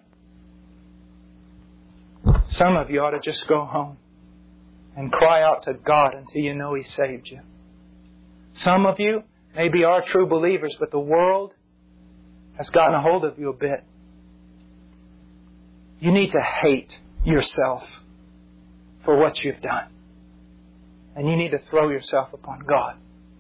Some of you ought to just go home and cry out to God until you know He saved you. Some of you maybe are true believers, but the world has gotten a hold of you a bit. You need to hate yourself for what you've done. And you need to throw yourself upon God.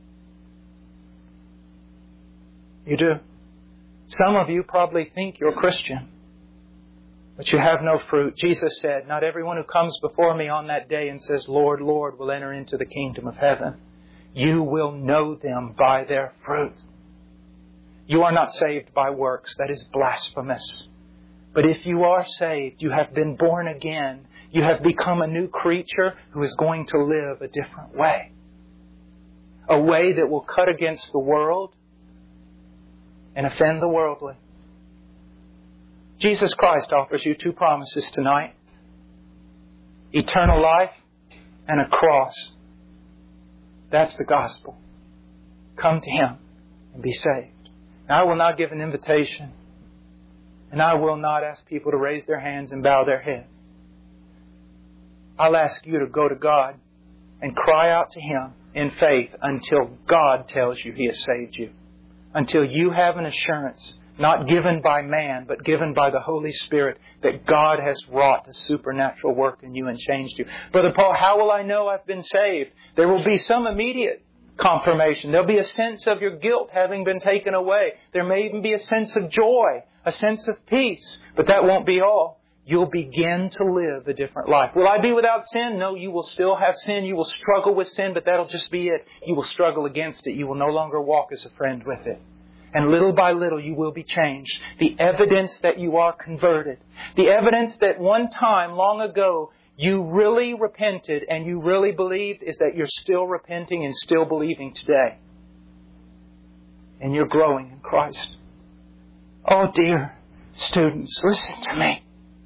You do. Some of you probably think you're a Christian, but you have no fruit. Jesus said, not everyone who comes before me on that day and says, Lord, Lord, will enter into the kingdom of heaven. You will know them by their fruits. You are not saved by works. That is blasphemous. But if you are saved, you have been born again. You have become a new creature who is going to live a different way. A way that will cut against the world and offend the worldly. Jesus Christ offers you two promises tonight. Eternal life and a cross. That's the gospel. Come to Him and be saved. Now, I will not give an invitation. And I will not ask people to raise their hands and bow their head. I'll ask you to go to God and cry out to Him in faith until God tells you He has saved you. Until you have an assurance, not given by man, but given by the Holy Spirit, that God has wrought a supernatural work in you and changed you. Brother Paul, how will I know I've been saved? There will be some immediate confirmation. There'll be a sense of your guilt having been taken away. There may even be a sense of joy, a sense of peace, but that won't be all. You'll begin to live a different life. Will I be without sin? No, you will still have sin. You will struggle with sin, but that'll just be it. You will struggle against it. You will no longer walk as a friend with it. And little by little you will be changed. The evidence that you are converted. The evidence that one time, long ago, you really repented and you really believed is that you're still repenting and still believing today. And you're growing in Christ. Oh dear students, listen to me.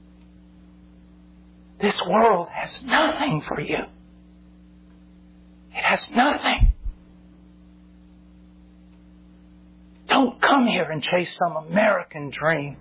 This world has nothing for you. It has nothing. Don't come here and chase some American dream.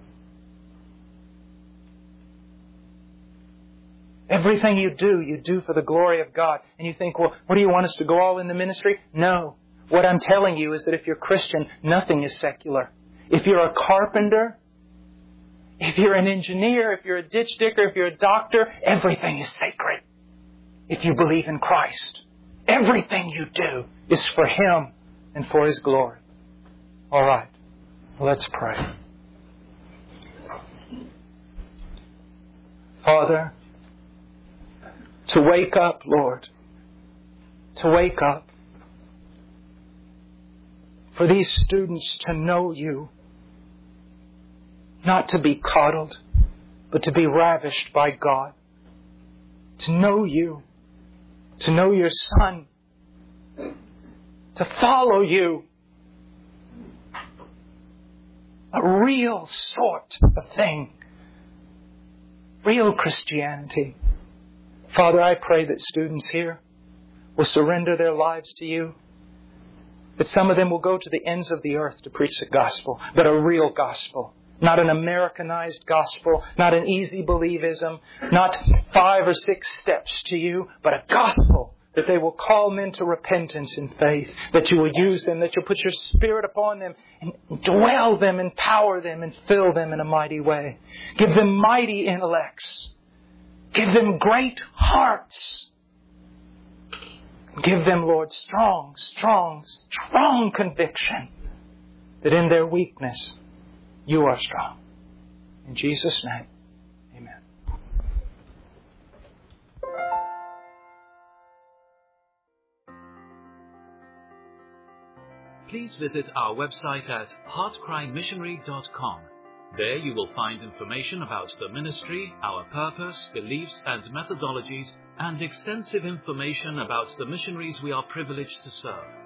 Everything you do, you do for the glory of God. And you think, well, what do you want us to go all in the ministry? No. What I'm telling you is that if you're Christian, nothing is secular. If you're a carpenter, if you're an engineer, if you're a ditch digger, if you're a doctor, everything is sacred. If you believe in Christ, everything you do is for Him and for His glory. All right, let's pray. Father, to wake up, Lord, to wake up. For these students to know You, not to be coddled, but to be ravished by God. To know You, to know Your Son, to follow You. A real sort of thing. Real Christianity. Father, I pray that students here will surrender their lives to You. That some of them will go to the ends of the earth to preach the gospel, but a real gospel. Not an Americanized gospel, not an easy believism, not five or six steps to You, but a gospel that they will call men to repentance and faith, that You will use them, that You'll put Your Spirit upon them and dwell them, empower them and fill them in a mighty way. Give them mighty intellects. Give them great hearts. Give them, Lord, strong, strong, strong conviction that in their weakness You are strong. In Jesus' name, amen. Please visit our website at heart cry missionary dot com. There you will find information about the ministry, our purpose, beliefs and methodologies, and extensive information about the missionaries we are privileged to serve.